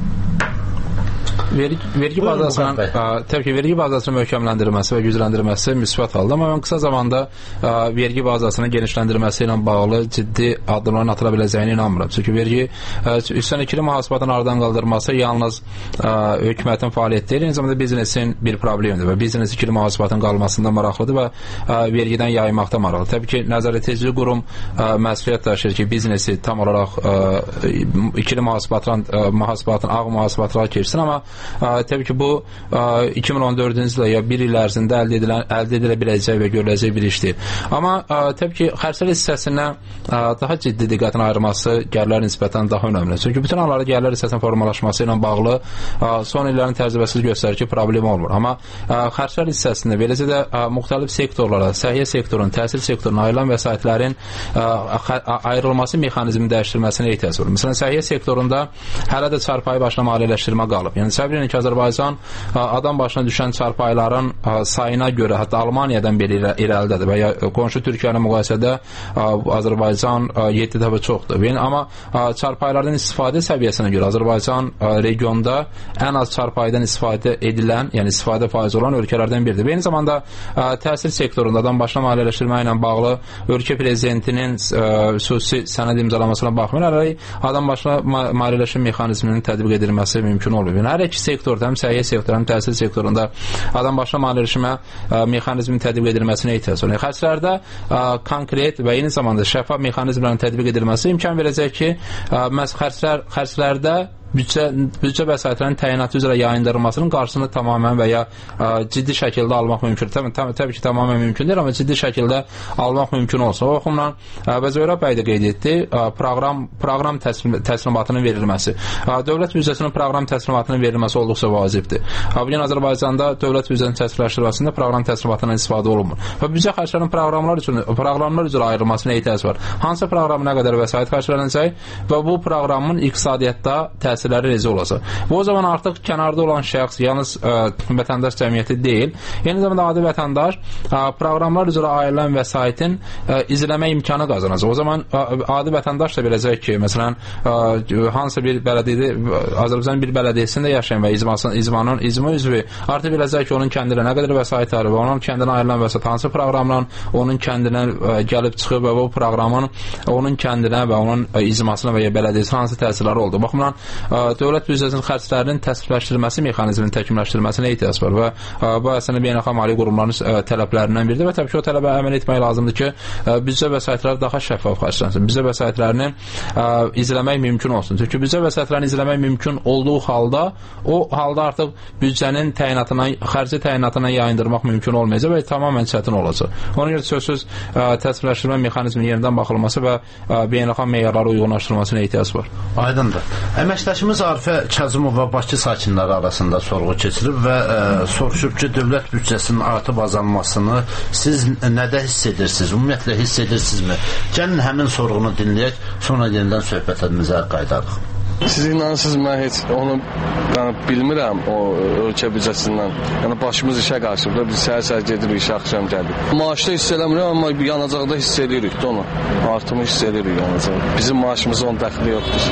Vergi bazasının təbii ki, vergi bazasının möhkəmləndirilməsi və gücləndirilməsi müsbət halda, amma mən qısa zamanda vergi bazasının genişləndirilməsi ilə bağlı ciddi addımların atıla biləcəyini inanmıram. Çünki vergi üstən ikili mühasibatın aradan qaldırılması yalnız hökumətin fəaliyyəti deyil, eyni zamanda biznesin bir problemidir və biznes ikili mühasibatın qalmasında maraqlıdır və vergidən yaymaqda maraqlıdır. Təbii ki, nəzarətedici qurum məsuliyyət daşıyır ki, biznesi tam olaraq ikili mühasibatın ağ mühasibatlara keçsin, amma təbii ki, bu 2014-cü ildə ya bir il ərzində əldə edilə biləcək və görüləcək bir işdir. Amma təbii ki, xərclər hissəsinə daha ciddi diqqətin ayırması gəlirlər nisbətən daha önəmli. Çünki bütün hallarda gəlirlər hissəsinin formalaşması ilə bağlı son illərin təcrübəsi göstərir ki, problem olmur. Amma xərclər hissəsində, beləcə də müxtəlif sektorlara, səhiyyə sektorunun, təhsil sektorunun ayrılan vəsaitlərin ayrılması mexanizmin dəyişdirilməsinə ehtiyac var. Məsələn, səhiyyə sektorunda hələ də çarpayı başına maliyyələşdirmə qalıb. Yəni, səbir ki, Azərbaycan adam başına düşən çarpayıların sayına görə, hətta Almaniyadan belə irəlidədir və ya qonşu Türkiyənin müqayisədə Azərbaycan 7 dəfə çoxdur. Amma çarpayılardan istifadə səviyyəsinə görə Azərbaycan regionda ən az çarpayıdan istifadə edilən, yəni istifadə faizi olan ölkələrdən biridir. Eyni zamanda təhsil sektorunda adam başına maliyyələşdirmə ilə bağlı ölkə prezidentinin xüsusi sənəd imzalamasına baxmayaraq, adam başına maliyyələşmə mexanizminin tətbiq edilməsi mümkün olmuyor. Yəni, hər iki sektorda, həm səhiyyə sektorunda, həm təhsil sektorunda adam başına maliyyələşmə mexanizminin tətbiq edilməsinə ehtiyac var. Xərclərdə konkret və eyni zamanda şəffaf mexanizmlərin tətbiq edilməsi imkan verəcək ki, xərclərdə büdcə vəsaitlərinin təyinatı üzrə yayındırılmasının qarşısını tamamən və ya ciddi şəkildə almaq mümkündür. Təbii ki, tamamən mümkün deyil, amma ciddi şəkildə almaq mümkün olsun. O baxımdan və Zöhrab bəy də qeyd etdi, proqram təslimatının verilməsi. Dövlət büdcəsinin proqram təslimatının verilməsi olduqca vacibdir. Bugün Azərbaycanda dövlət büdcəsinin təsdiqləşdirilməsində proqram təslimatından istifadə olunmur. Və büdcə xərclərinin proqramlar üzrə ayrılmasına ehtiyac var. Hansı proqram nə qədər vəsait xərclənəcək və bu proqramın iqtisadiyyatda təsirləri necə olacaq. Bu o zaman artıq kənarda olan şəxs, yalnız vətəndaş cəmiyyəti deyil, eyni zamanda adi vətəndaş proqramlar üzrə ayrılan vəsaitin izləmə imkanı qazanacaq. O zaman adi vətəndaş da biləcək ki, məsələn, hansı bir bələdiyyədə, Azərbaycan bir bələdiyyəsində yaşayan və icma üzvü artıq biləcək ki, onun kəndinə nə qədər vəsait var və onun kəndinə ayrılan vəsait hansı proqramla onun kəndinə gəlib çıxıb və bu proqramın onun kəndinə və onun icmasına və ya bələdiyyəsinə hansı təsirləri oldu. Baxımdan dövlət büdcəsinin xərclərinin təsdiqləşdirilməsi mexanizminin təkmilləşdirilməsinə ehtiyac var və bu əslində beynəlxalq maliyyə qurumlarının tələblərindən biridir və təbii ki, o tələbə əməl etmək lazımdır ki, büdcə vəsaitləri daha şəffaf xərclənsin. Büdcə vəsaitlərini izləmək mümkün olsun. Çünki büdcə vəsaitlərini izləmək mümkün olduğu halda, o halda artıq büdcənin xərci təyinatına yayındırmaq mümkün olmayacaq və tamamilə çətin olacaq. Ona görə sözsüz təsdiqləşdirmə mexanizminin yenidən baxılması və beynəlxalq meyarlara uyğunlaşdırılmasına ehtiyac var.
Aydındır. Əməkdaşımız Arifə Kazımova Bakı sakinləri arasında sorğu keçirib və soruşub ki, dövlət büdcəsinin artıb azalmasını siz nədə hiss edirsiniz? Ümumiyyətlə hiss edirsinizmi? Gəlin həmin sorğunu dinləyək, sonra yenidən söhbətlərimizə qayıdarıq.
Siz inanırsınız, mən heç onu bilmirəm o ölkə büdcəsindən. Yəni başımız işə qarşıdır. Biz səhər-səhər gedirik, işə axşam gəlirik. Maaşda hiss eləmirəm, amma yanacaqda hiss edirik də onu. Artımı hiss edirik yanacaq. Bizim maaşımızın onun dəxli yoxdur.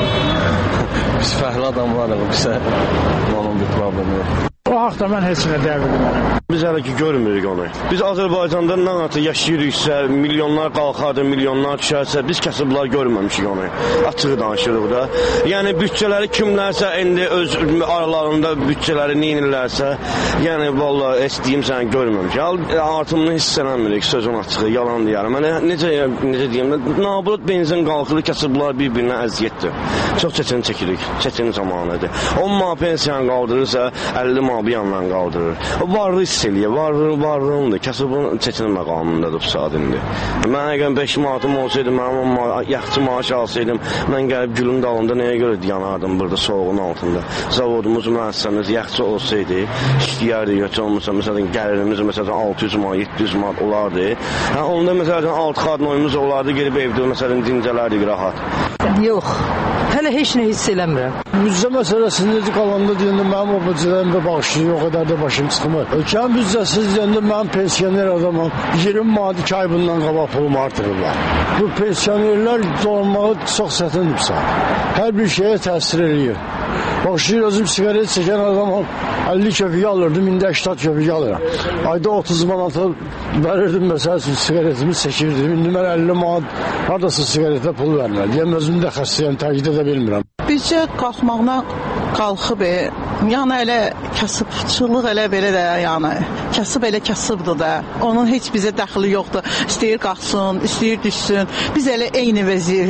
Biz fəhli adamlarıq, bizə onun bir problemi yoxdur.
O haqda mən heç nə deyə bilmirəm.
Biz hələ ki görmürük onu. Biz Azərbaycanda nə qədər yaşayırıqsə, milyonlar qalxardı, milyonlar düşərsə, biz kasıblar görməmişik onu. Açıq danışırıq da. Yəni büdcələri kimlərsə indi öz aralarında büdcələri neyinirlərsə, yəni vallahi heç deyim sən görməmişik. Artımını hiss eləmirik, sözün açığı, yalan deyərəm. Necə deyim, nabılıq benzin qalxır, kasıblar bir-birinə əziyyətdir. Çox çətin çəkirik, çətin zamanıdır. 10 manat pensiyanı qaldırırsa, 50 manat bir yandan qaldırır. O varlı hiss eləyir, varlığındır. Kasıbın çətin məqamındadır bu saat indi. Mən əgər 5 manatım olsaydı, mənim yaxçı maaş alsaydım, mən gəlib gülün dalında nəyə görə yanardım burada soğuğun altında. Zavodumuz, müəssisəmiz yaxçı olsaydı, işləyərdik, heç olmasa, məsələn, gəlirimiz, məsələn, 600 manat, 700 manat olardı. Onda, məsələn, 6 xadnoyumuz olardı, gelib evdə, məsələn, dincələrdik rahat.
Yox, hələ heç nə hiss eləmirəm.
Büdcə məsələsində qalanda deyəndə mənim o büdcələrimdə bağışlayın, o qədər də başım çıxmır. Ölkənin büdcəsiz deyəndə mənim pensioner adamım 20 manat 2 ay bundan qabaq pulumu artırırlar. Bu pensionerlər dolanmağı çox çətindirsə, hər bir şeyə təsir edir. Başlayır, özüm sigaret çəkən adamım 50 köpüyü alırdım, indi 80 köpüyü alıram. Ayda 30 manata verirdim, məsəl üçün sigaretimi çəkirdim. İndi mən 50 manat haradasa sigaretə pul vermirəm. Deyəm, özüm də xəstəyəm, təkid edə bilmirəm.
Büdcə qalxmaqla qalxıb, yəni elə kasıbçılıq elə belə də, yəni kasıb elə kasıbdır da. Onun heç bizə dəxli yoxdur. İstəyir qalxsın, istəyir düşsün. Biz elə eyni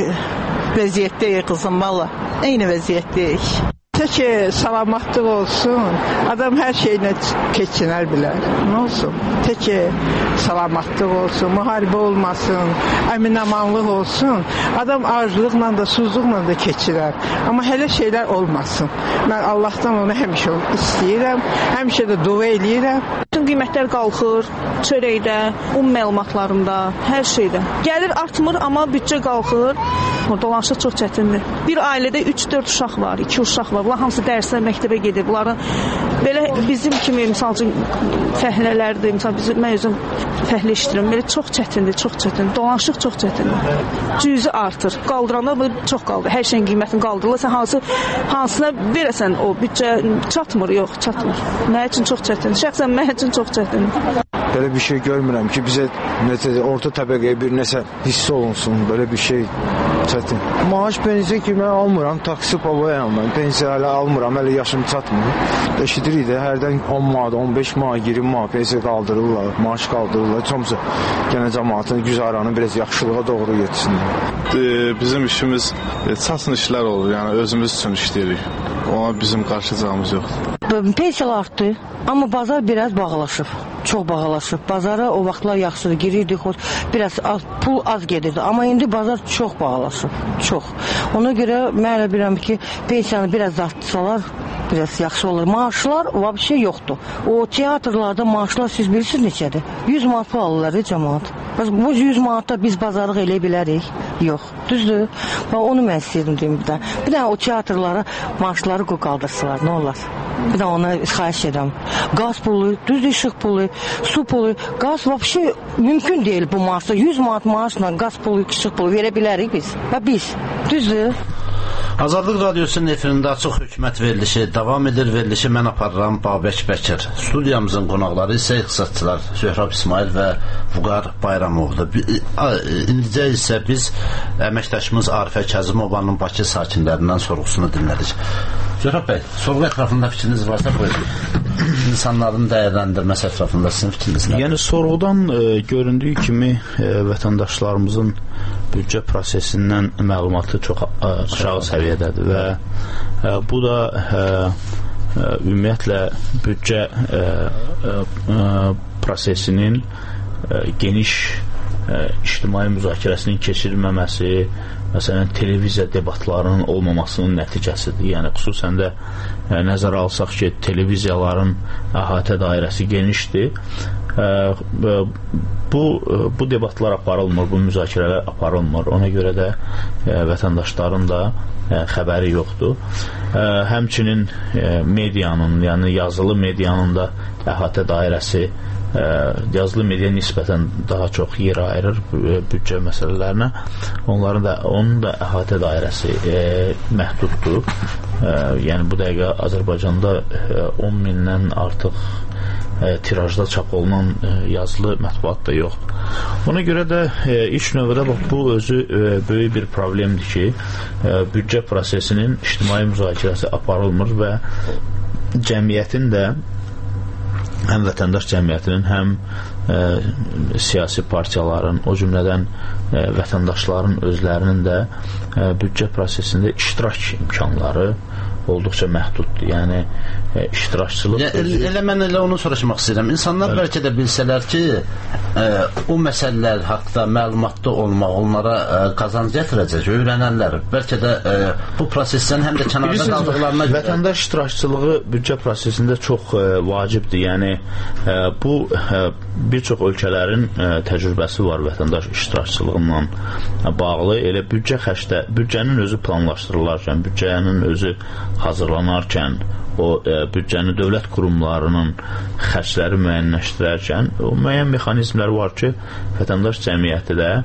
vəziyyətdəyik qızım, valla. Eyni vəziyyətdəyik. Ki salamatlıq olsun, adam hər şeylə keçinər bilər. Nə olsun? Ki salamatlıq olsun, müharibə olmasın, əmin-amanlıq olsun. Adam acılıqla da, susuzluqla da keçirər. Amma hələ şeylər olmasın. Mən Allahdan onu həmişə istəyirəm, həmişə də dua eləyirəm.
Bütün qiymətlər qalxır, çörəkdə, məlumatlarında, hər şeydə. Gəlir artmır, amma büdcə qalxır. Dolanışıq çox çətindir. Bir ailədə 3-4 uşaq var, 2 uşaq var. Bunlar hamısı dərslə məktəbə gedir. Bunların belə bizim kimi, misal üçün, fəhlələrdir. Misal, mən özüm fəhlə işləyirəm. Belə çox çətindir, çox çətindir. Dolanışıq çox çətindir. Cüzü artır. Qaldıranda bu çox qaldır. Hər şeyin qiymətini qaldırırlar. Sən hansına verəsən o büdcə çatmır, yox, çatmır. Mən üçün çox çətindir. Şəxsən mən üçün çox çətindir.
Belə bir şey görmürəm ki, bizə orta təbəqəyə bir nəsə hiss olunsun. Belə bir şey çətin. Maaş pensiya ki, mən almıram. Taksi babayam mən. Pensiya hələ almıram. Hələ yaşım çatmır. Eşidirik də hərdən 10 manat, 15 manat, 20 manat pensiya qaldırırlar. Maaş qaldırırlar. Heç olmasa yenə cəmaatın güzaranı biraz yaxşılığa doğru getsin.
Bizim işimiz çətin işlər olur. Yəni özümüz üçün işləyirik. Ona bizim qarşıcağımız yoxdur.
Pensiya artdı, amma bazar biraz bağlaşıb. Çox bağlaşıb. Bazara o vaxtlar yaxşıdır, girirdik, biraz pul az gedirdi. Amma indi bazar çox bağlaşıb, çox. Ona görə mən elə bilirəm ki, pensiyanı biraz artsalar, biraz yaxşı olur. Maaşlar vəbşə yoxdur. O teatrlarda maaşlar siz bilirsiniz neçədir? 100 manat pul alırlar cəmaat. Bu 100 manatda biz bazarlıq eləyə bilərik? Yox. Düzdür? Onu mən istəyirdim deyim bir də. Bir də o teatrlara maaşları qaldırsınlar, nə olar? Bir də ona xahiş edirəm. Qaz pulu, düz işıq pulu, su pulu, qaz vəbşə mümkün deyil bu maaşda. 100 manat maaşla qaz pulu, işıq pulu verə bilərik biz. Və biz. Düzdür?
Azadlıq Radiosunun efirində açıq hökumət verilişi davam edir. Verilişi mən aparıram Babək Bəkir. Studiyamızın qonaqları isə iqtisadçılar Zöhrab İsmail və Vüqar Bayramovdur. İndicə isə biz əməkdaşımız Arifə Kazımovanın Bakı sakinlərindən sorğusunu dinlədik. Zöhrab bəy, sorğu ətrafında fikriniz varsa buyurun. İnsanların dəyərləndirməsi ətrafında sizin fikriniz nədir?
Yəni sorğudan göründüyü kimi vətəndaşlarımızın büdcə prosesindən məlumatı çox aşağı səviyyədədir və bu da ümumiyyətlə büdcə prosesinin geniş ictimai müzakirəsinin keçirilməməsi, məsələn, televiziya debatlarının olmamasının nəticəsidir. Yəni, xüsusən də nəzərə alsaq ki, televiziyaların əhatə dairəsi genişdir. Bu debatlar aparılmır, bu müzakirələr aparılmır. Ona görə də vətəndaşların da xəbəri yoxdur. Həmçinin medianın, yəni yazılı medianın da əhatə dairəsi yazılı media nisbətən daha çox yer ayırır büdcə məsələlərinə. Onun da əhatə dairəsi məhduddur. Yəni bu dəqiqə Azərbaycanda 10 mindən artıq tirajda çap olunan yazılı mətbuat da yoxdur. Ona görə də ilk növbədə bu özü böyük bir problemdir ki, büdcə prosesinin ictimai müzakirəsi aparılmır və cəmiyyətin də həm vətəndaş cəmiyyətinin, həm siyasi partiyaların, o cümlədən vətəndaşların özlərinin də büdcə prosesində iştirak imkanları olduqca məhduddur. Yəni iştirakçılıq...
Elə mən onu soruşmaq istəyirəm. İnsanlar bəlkə də bilsələr ki, o məsələlər haqda məlumatlı olmaq onlara qazanc gətirəcək, öyrənərlər. Bəlkə də bu prosesdən həm də kənarda qaldıqlarına görə...
Vətəndaş iştirakçılığı büdcə prosesində çox vacibdir. Yəni bu bir çox ölkələrin təcrübəsi var vətəndaş iştirakçılığından bağlı. Elə büdcənin özü planlaşdırılarkən, büdcənin özü hazırlanarkən, o büdcənin dövlət qurumlarının xərcləri müəyyənləşdirərkən o müəyyən mexanizmlər var ki, vətəndaş cəmiyyəti də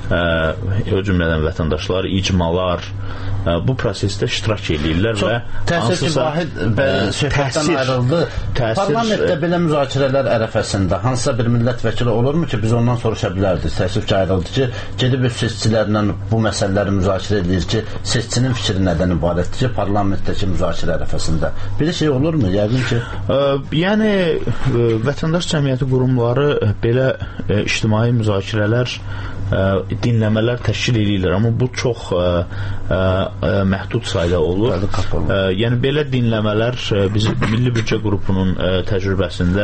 o cümlədən vətəndaşlar, icmalar bu prosesdə iştirak edirlər və
təsir ki, Vahid söhbətdən ayrıldı. Parlamentdə belə müzakirələr ərəfəsində hansısa bir millət vəkili olurmu ki, biz ondan soruşa bilərdik, təəssüf ki, ayrıldı ki, gedib seçicilərlə bu məsələləri müzakirə edir ki, seçicinin fikri nədən ibarətdir ki, parlamentdəki müzakirə ərəfəsində belə şey olurmu? Yəqin ki...
Yəni, vətəndaş cəmiyyəti qurumları belə ictimai müzakirələr, dinləmələr təşkil edirlər, amma bu çox məhdud sayda olur. Yəni, belə dinləmələr biz Milli Büdcə Qrupunun təcrübəsində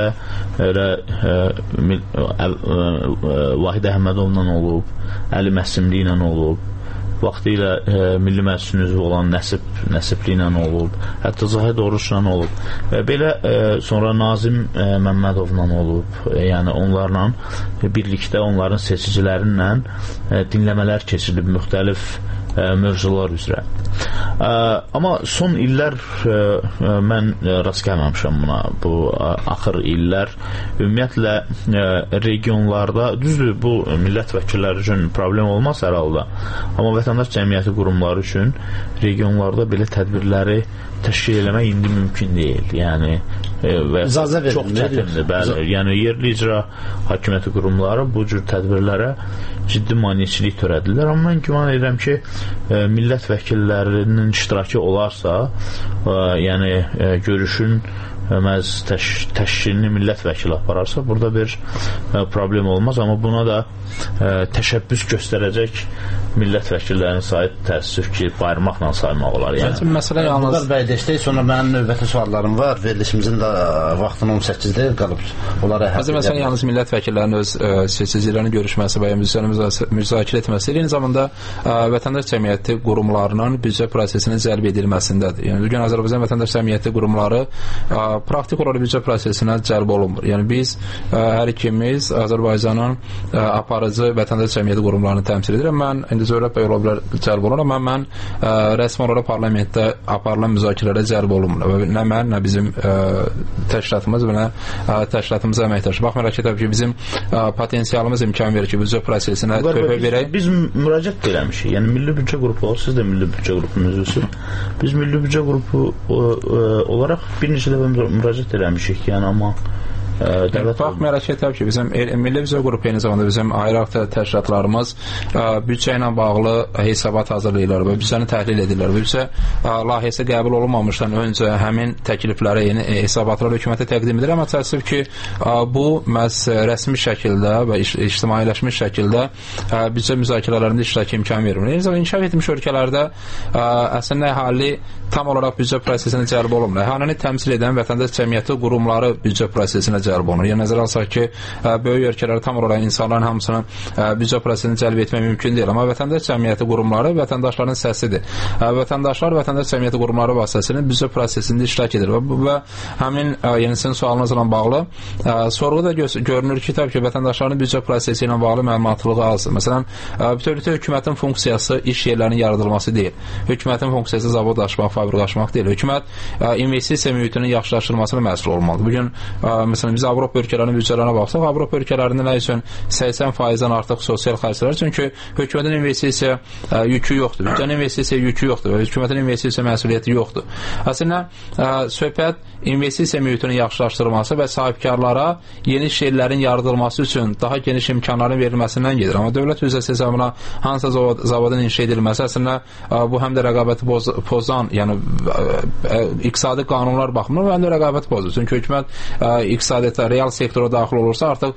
Vahid Əhmədovla olub, Əli Məsimli ilə olub, vaxtı ilə Milli Məclisin üzvü olan Nəsibli ilə olub, hətta Zahid Oruçla olub və belə sonra Nazim Məmmədovla olub, yəni onlarla birlikdə onların seçicilərinlə dinləmələr keçirilib müxtəlif mövzular üzrə. Amma son illər mən rast gəlməmişəm buna. Bu axır illər ümumiyyətlə regionlarda, düzdür, bu millət vəkilləri üçün problem olmaz hər halda, amma vətəndaş cəmiyyəti qurumları üçün regionlarda belə tədbirləri təşkil eləmək indi mümkün deyil. Yəni
icazə verilmir.
Çox çətindir, bəli. Yəni yerli icra hakimiyyəti qurumları bu cür tədbirlərə ciddi maneçilik törədirlər. Amma mən güman edirəm ki, millət vəkillərinin iştirakı olarsa, yəni görüşün məhz təşkilini millət vəkili apararsa, burada bir problem olmaz. Amma buna da təşəbbüs göstərəcək millət vəkillərinin sayı təəssüf ki, bayırmaqla saymaq olar. Yəni
məsələ yalnız bəy deşdik, sonra mənim növbəti suallarım var. Verilişimizin də vaxtının 18 deyil qalıb. Onlara
məsələn yalnız millət vəkillərinin öz seçicilərini görüşməsi və ya müzakirə etməsi, eyni zamanda vətəndaş cəmiyyəti qurumlarının büdcə prosesinin cəlb edilməsindədir. Yəni bugün Azərbaycan vətəndaş cəmiyyəti qurumları praktik olaraq büdcə prosesinə cəlb olunmur. Yəni biz hər ikimiz Azərbaycanın aparıcı vətəndaş cəmiyyəti qurumlarını təmsil edirəm. Mən indi Zöhrab bəy ola bilər cəlb olunur, amma mən rəsmi olaraq parlamentdə aparılan müzakirələrə cəlb olunmur. Nə mən, nə bizim təşkilatımız və nə təşkilatımız əməkdaşı. Baxmayaraq ki, təbii ki, bizim potensialımız imkan verir ki, büdcə prosesinə tövbə verək.
Biz müraciət eləmişik. Yəni Milli Büdcə Qrupu olur, siz də Milli Büdcə Qrupunun üzvüsünüz. Biz Milli Büdcə Qrupu olaraq bir neçə dəfə müraciət eləmişik. Yəni amma
Baxmayaraq ki, təbii ki, bizim Milli Büdcə qrupu eyni zamanda bizim ayrı-ayrı təşkilatlarımız büdcə ilə bağlı hesabat hazırlayırlar və büdcəni təhlil edirlər. Büdcə layihəsi qəbul olunmamışdan öncə həmin təklifləri, yeni hesabatları hökumətə təqdim edir, amma təəssüf ki, bu məhz rəsmi şəkildə və ictimailəşmiş şəkildə büdcə müzakirələrində iştirak imkan vermir. Eyni zamanda inkişaf etmiş ölkələrdə əslində əhali tam olaraq büdcə prosesinə cəlb olunmur. Əhalini təmsil edən vətəndaş cəmiyyəti qurumları büdcə prosesinə cəlb olunur. Yəni nəzərə alsaq ki, böyük ölkələrdə tam olaraq insanların hamısını büdcə prosesinə cəlb etmək mümkün deyil, amma vətəndaş cəmiyyəti qurumları vətəndaşların səsidir. Vətəndaşlar vətəndaş cəmiyyəti qurumları vasitəsilə büdcə prosesində iştirak edir və həmin yəni sizin sualınızla bağlı sorğu da görünür ki, təbii ki, vətəndaşların büdcə prosesi ilə bağlı məlumatlığı azdır. Məsələn, bütövlükdə hökumətin funksiyası iş yerlərinin yaradılması deyil. Hökumətin funksiyası zavod açmaq, fabrika açmaq deyil. Hökumət investisiya mühitinin yaxşılaşdırılmasına məsul olmalıdır. Bugün məsələn biz Avropa ölkələrinin büdcələrinə baxsaq, Avropa ölkələrində nə üçün 80%-dən artıq sosial xərclər, çünki hökumətin investisiya yükü yoxdur. Büdcənin investisiya yükü yoxdur və hökumətin investisiya məsuliyyəti yoxdur. Əslində söhbət investisiya mühitinin yaxşılaşdırılması və sahibkarlara yeni iş yerlərin yaradılması üçün daha geniş imkanların verilməsindən gedir. Amma dövlət büdcəsi hesabına hansısa zavodun inşa edilməsi əslində bu həm də rəqabəti pozan, yəni iqtisadi qanunlar baxımından həm də rəqabəti pozur. Çünki hökumət iqtisadiyyata, real sektora daxil olursa artıq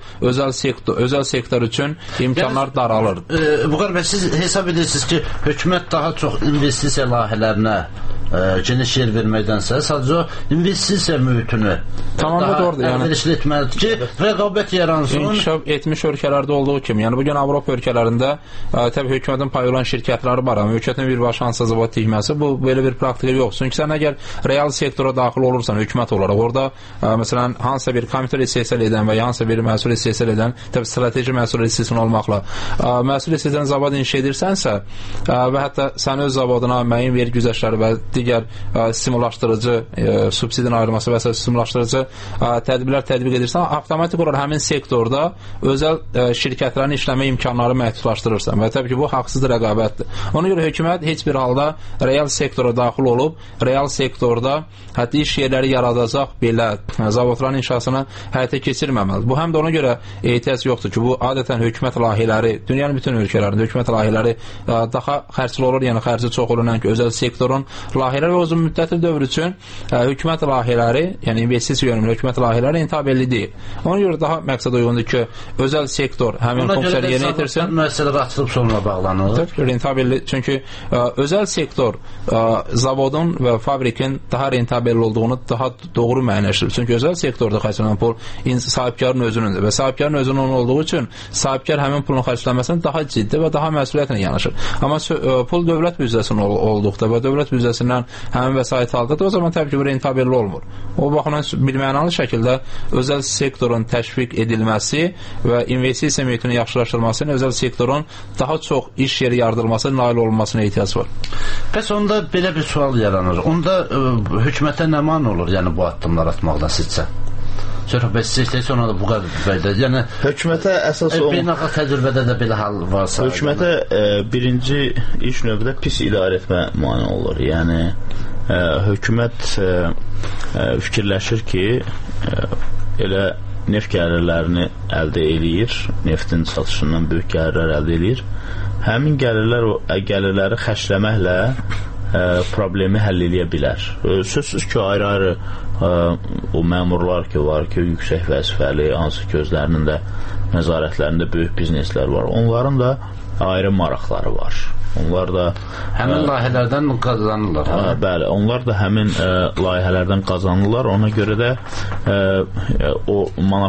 özəl sektor üçün imkanlar daralır.
Vüqar bəy, siz hesab edirsiniz ki, hökumət daha çox investisiya layihələrinə geniş yer verməkdənsə sadəcə investisiya mühitini
tamamı doğrudur. Yəni
əlverişli etməlidir ki, rəqabət yaransın.
İnkişaf etmiş ölkələrdə olduğu kimi, yəni bugün Avropa ölkələrində təbii hökumətin payı olan şirkətləri var, amma hökumətin birbaşa hansısa zavod tikməsi bu belə bir praktika yoxdur. Çünki sən əgər real sektora daxil olursan hökumət olaraq, orada məsələn hansısa bir kompüter istehsal edən və ya hansısa bir məhsul istehsal edən, təbii strateji məhsul istehsal olmaqla məhsul istehsal zavod inşa edirsənsə və hətta sən öz zavoduna müəyyən vergi güzəştləri və digər stimullaşdırıcı subsidiyanın ayrılması və stimullaşdırıcı tədbirlər tətbiq edirsən, avtomatik olaraq həmin sektorda özəl şirkətlərin işləmə imkanları məhdudlaşdırırsan və təbii ki, bu haqsız rəqabətdir. Ona görə hökumət heç bir halda real sektora daxil olub, real sektorda hətta iş yerləri yaradacaq belə zavodların inşasını həyata keçirməməlidir. Bu həm də ona görə ehtiyac yoxdur ki, bu adətən hökumət layihələri, dünyanın bütün ölkələrində hökumət layihələri daha xərcli olur, yəni xərci çox olur, ki, özəl sektorun layihələri və uzun müddətli dövr üçün hökumət layihələri, yəni investisiya yönümlü hökumət layihələri rentabelli deyil. Ona görə daha məqsəd uyğundur ki, özəl sektor həmin funksiyanı yerinə yetirsin.
Müəssisələr açılıb sonuna bağlanır.
Rentabelli, çünki özəl sektor zavodun və fabrikin daha rentabelli olduğunu daha doğru müəyyənləşdirir. Çünki özəl sektorda xərclənən pul sahibkarın özünündür və sahibkarın özünün olduğu üçün sahibkar həmin pulun xərclənməsində daha ciddi və daha məsuliyyətlə yanaşır. Amma pul dövlət büdcəsinin olduqda və dövlət büdcəsindən həmin vəsait aldıqda, o zaman təbii ki, bu rentabelli olmur. O baxımdan bilmənalı şəkildə özəl sektorun təşviq edilməsi və investisiya mühitinin yaxşılaşdırılması, özəl sektorun daha çox iş yeri yaradılması, nail olunmasına ehtiyac var.
Bəs onda belə bir sual yaranır. Onda hökumətə nə mane olur, yəni bu addımlar atmaqdan sizcə? Sonra da bu qədər. Yəni
hökumətə əsas
beynəlxalq təcrübədə də belə hal varsa,
hökumətə birinci ilk növbədə pis idarə etmə mane olur. Yəni hökumət fikirləşir ki, elə neft gəlirlərini əldə eləyir, neftin satışından böyük gəlirlər əldə eləyir. Həmin gəlirləri xərcləməklə problemi həll edə bilər. Sözsüz ki, ayrı-ayrı o məmurlar ki var ki, yüksək vəzifəli, hansı ki özlərinin də nəzarətlərində böyük bizneslər var. Onların da ayrı maraqları var. Onlar da
həmin layihələrdən qazanırlar.
Bəli, onlar da həmin layihələrdən qazanırlar. Ona görə də o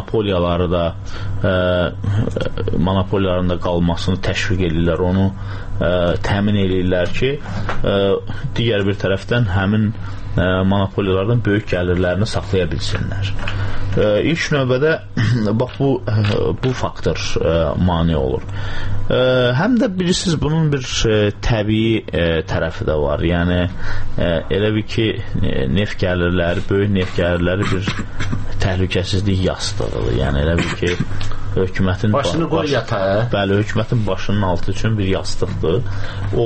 monopoliyaların da qalmasını təşviq edirlər. Onu təmin edirlər ki, digər bir tərəfdən həmin monopoliyalardan böyük gəlirlərini saxlaya bilsinlər. İlk növbədə bax bu faktor mane olur. Həm də bilirsiniz, bunun bir təbii tərəfi də var. Yəni elə bir ki, neft gəlirləri, böyük neft gəlirləri bir təhlükəsizlik yastığıdır. Yəni elə bir ki, hökumətin
başını qoy yatağa.
Bəli, hökumətin başının altı üçün bir yastıqdır. O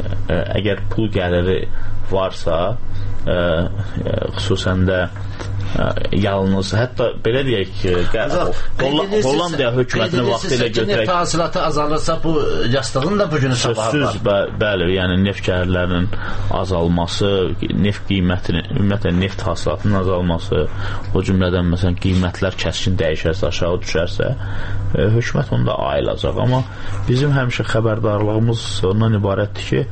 əgər pul gəliri varsa, xüsusən də yalnız, hətta belə deyək ki, Hollandiya hökumətini vaxtilə götürək.
Neft hasilatı azalırsa bu yastığın da bu günü sabahı var.
Bəli, yəni neft gəlirlərinin azalması, neft qiymətinin, ümumiyyətlə neft hasilatının azalması, o cümlədən məsələn qiymətlər kəskin dəyişərsə, aşağı düşərsə, hökumət onda ayılacaq. Amma bizim həmişə xəbərdarlığımız ondan ibarətdir ki,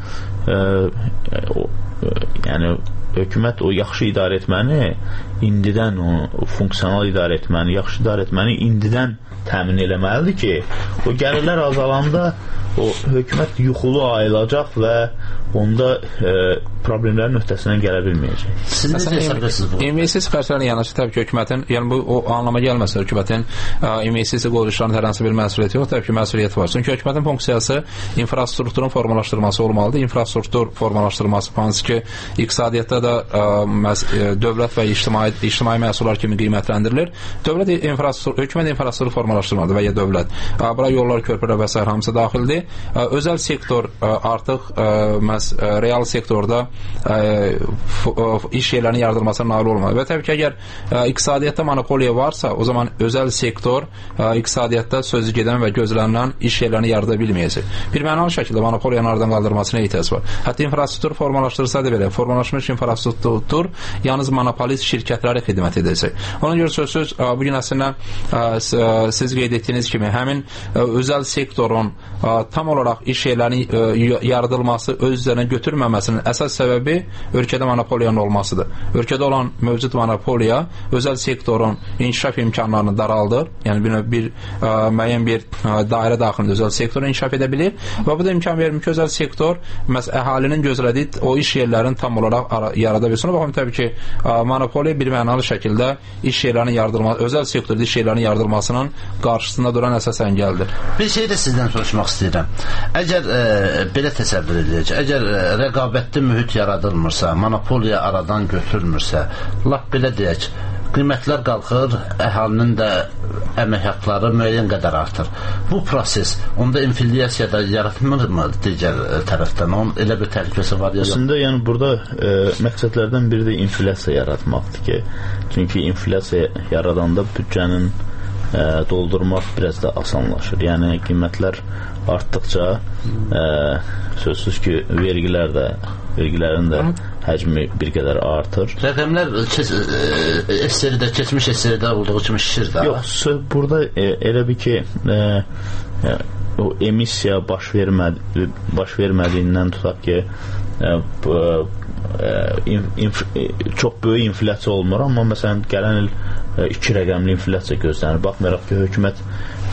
yəni hökumət o yaxşı idarə etməni indidən, o funksional idarə etməni, yaxşı idarə etməni indidən təmin eləməlidir ki, o gəlirlər azalanda o hökumət yuxulu ayılacaq və onda problemlərin öhdəsindən gələ bilməyəcək.
Siz necə hesab edirsiniz bu?
İnvestisiya xərclərinin yanaşı təbii ki, hökumətin, yəni bu o anlama gəlməsə hökumətin investisiya qoyuluşlarının hər hansı bir məsuliyyəti yox, təbii ki, məsuliyyəti var. Çünki hökumətin funksiyası infrastrukturun formalaşdırılması olmalıdır. İnfrastruktur formalaşdırılması hansı ki, iqtisadiyyatda da dövlət və ictimai məhsullar kimi qiymətləndirilir. Hökumət infrastruktur formalaşdırmalıdır və ya dövlət. Bura yollar, körpülər və s. hamısı daxildir. Özəl sektor artıq real sektorda iş yerlərinin yardırmasına nail olmalı. Və təbii ki, əgər iqtisadiyyatda monopoliya varsa, o zaman özəl sektor iqtisadiyyatda sözü gedən və gözlənilən iş yerlərini yarada bilməyəcək. Bir mənalı şəkildə monopoliyanın aradan qaldırmasına ehtiyac var. Hətta infrastruktur formalaşdırılsa da belə, formalaşmış infrastruktur yalnız monopolist şirkətlərə xidmət edəcək. Ona görə sözsüz, bugün əslində siz qeyd etdiyiniz kimi, həmin özəl sektorun tam olaraq iş yerlərinin yaradılması, öz üzərinə götürməməsinin əsas səbəbi ölkədə monopoliyanın olmasıdır. Ölkədə olan mövcud monopoliya özəl sektorun inkişaf imkanlarını daraldır. Yəni bir müəyyən bir dairə daxilində özəl sektor inkişaf edə bilir və bu da imkan verir ki, özəl sektor əhalinin gözlədiyi o iş yerlərini tam olaraq yarada bilsin. Baxın, təbii ki, monopoliya bir mənalı şəkildə iş yerlərinin yaradılması, özəl sektorda iş yerlərinin yaradılmasının qarşısında duran əsas əngəldir.
Bir şey də sizdən soruşmaq istəyirəm. Əgər belə təsəvvür edək, əgər rəqabətli mühit yaradılmırsa, monopoliya aradan götürülmürsə, lap belə deyək, qiymətlər qalxır, əhalinin də əmək haqqları müəyyən qədər artır. Bu proses onda inflyasiya da yaratmırmı digər tərəfdən? Onun elə bir təhlükəsi var ya?
Aslında yəni burada məqsədlərdən biri də inflyasiya yaratmaqdır ki, çünki inflyasiya yaradanda büdcənin doldurmaq biraz da asanlaşır. Yəni qiymətlər artdıqca sözsüz ki, vergilərin də həcmi bir qədər artır.
Rəqəmlər keçmiş SSR-də olduğu kimi şişir də.
Yox, burada elə bir ki o emissiya baş vermədiyindən tutaq ki çox böyük inflyasiya olmur, amma məsələn gələn il 2 rəqəmli inflyasiya gözlənir. Baxmayaraq ki, hökumət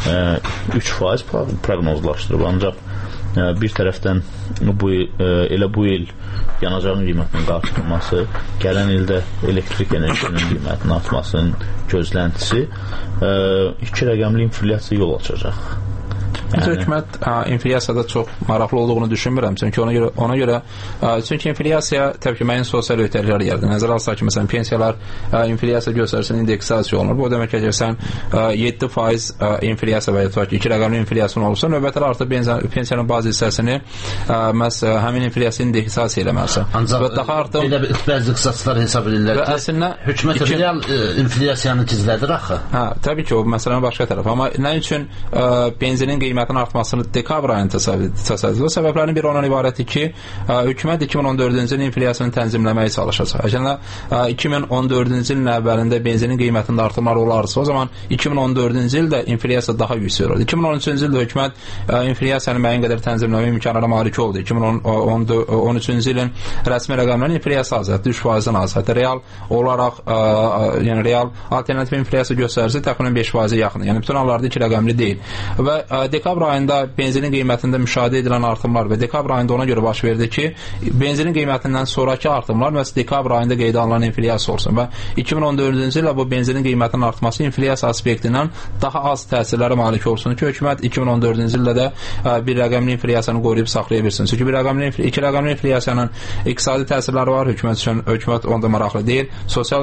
3% proqnozlaşdırıb, ancaq bir tərəfdən bu il yanacağın qiymətinin qalxması, gələn ildə elektrik enerjisinin qiymətinin artmasının gözləntisi 2 rəqəmli inflyasiya yol açacaq.
Hökumət inflyasiyada çox maraqlı olduğunu düşünmürəm. Çünki ona görə çünki inflyasiya təbii ki, müəyyən sosial öhdəliklər yaradır. Nəzərə alsaq ki, məsələn, pensiyalar inflyasiya göstərsin, indeksasiya olunur. Bu demək ki, əgər sən 7% inflyasiya və ya 2 rəqəmli inflyasiya olursa, növbəti artıq pensiyanın bazı hissəsini məhz həmin inflyasiya indeksasiya eləməlisən.
Ancaq belə bir bəzi iqtisadçılar hesab edirlər ki, hökumət real inflyasiyanı gizlədir axı.
Təbii ki, o məsələnin başqa tərəfi. Amma nə üçün benzinin qiymətinin artmasını dekabr ayını təsəvvür edir. Səbəblərin biri ondan ibarətdir ki, hökumət 2014-cü ilin inflyasiyasını tənzimləməyə çalışacaq. Əgər 2014-cü ilin əvvəlində benzinin qiymətində artımlar olarsa, o zaman 2014-cü ildə inflyasiya daha yüksək olur. 2013-cü ildə hökumət inflyasiyanı müəyyən qədər tənzimləmə imkanlarına malik oldu. 2013-cü ilin rəsmi rəqəmlərin inflyasiya azaldı, 3%-dən azaldı. Real olaraq, yəni real alternativ inflyasiya göstərisi təxminən 5%-ə yaxın. Yəni bütün hallarda 2 rəqəmli deyil. Və dekabr ayında benzinin qiymətində müşahidə edilən artımlar və dekabr ayında ona görə baş verdi ki, benzinin qiymətindən sonraki artımlar məhz dekabr ayında qeydə alınan inflyasiya olsun və 2014-cü ildə bu benzinin qiymətinin artması inflyasiya aspektindən daha az təsirlərə malik olsun ki, hökumət 2014-cü ildə də bir rəqəmli inflyasiyanı qoruyub saxlaya bilsin. Çünki iki rəqəmli inflyasiyanın iqtisadi təsirləri var, hökumət üçün hökumət onda maraqlı deyil. Sosial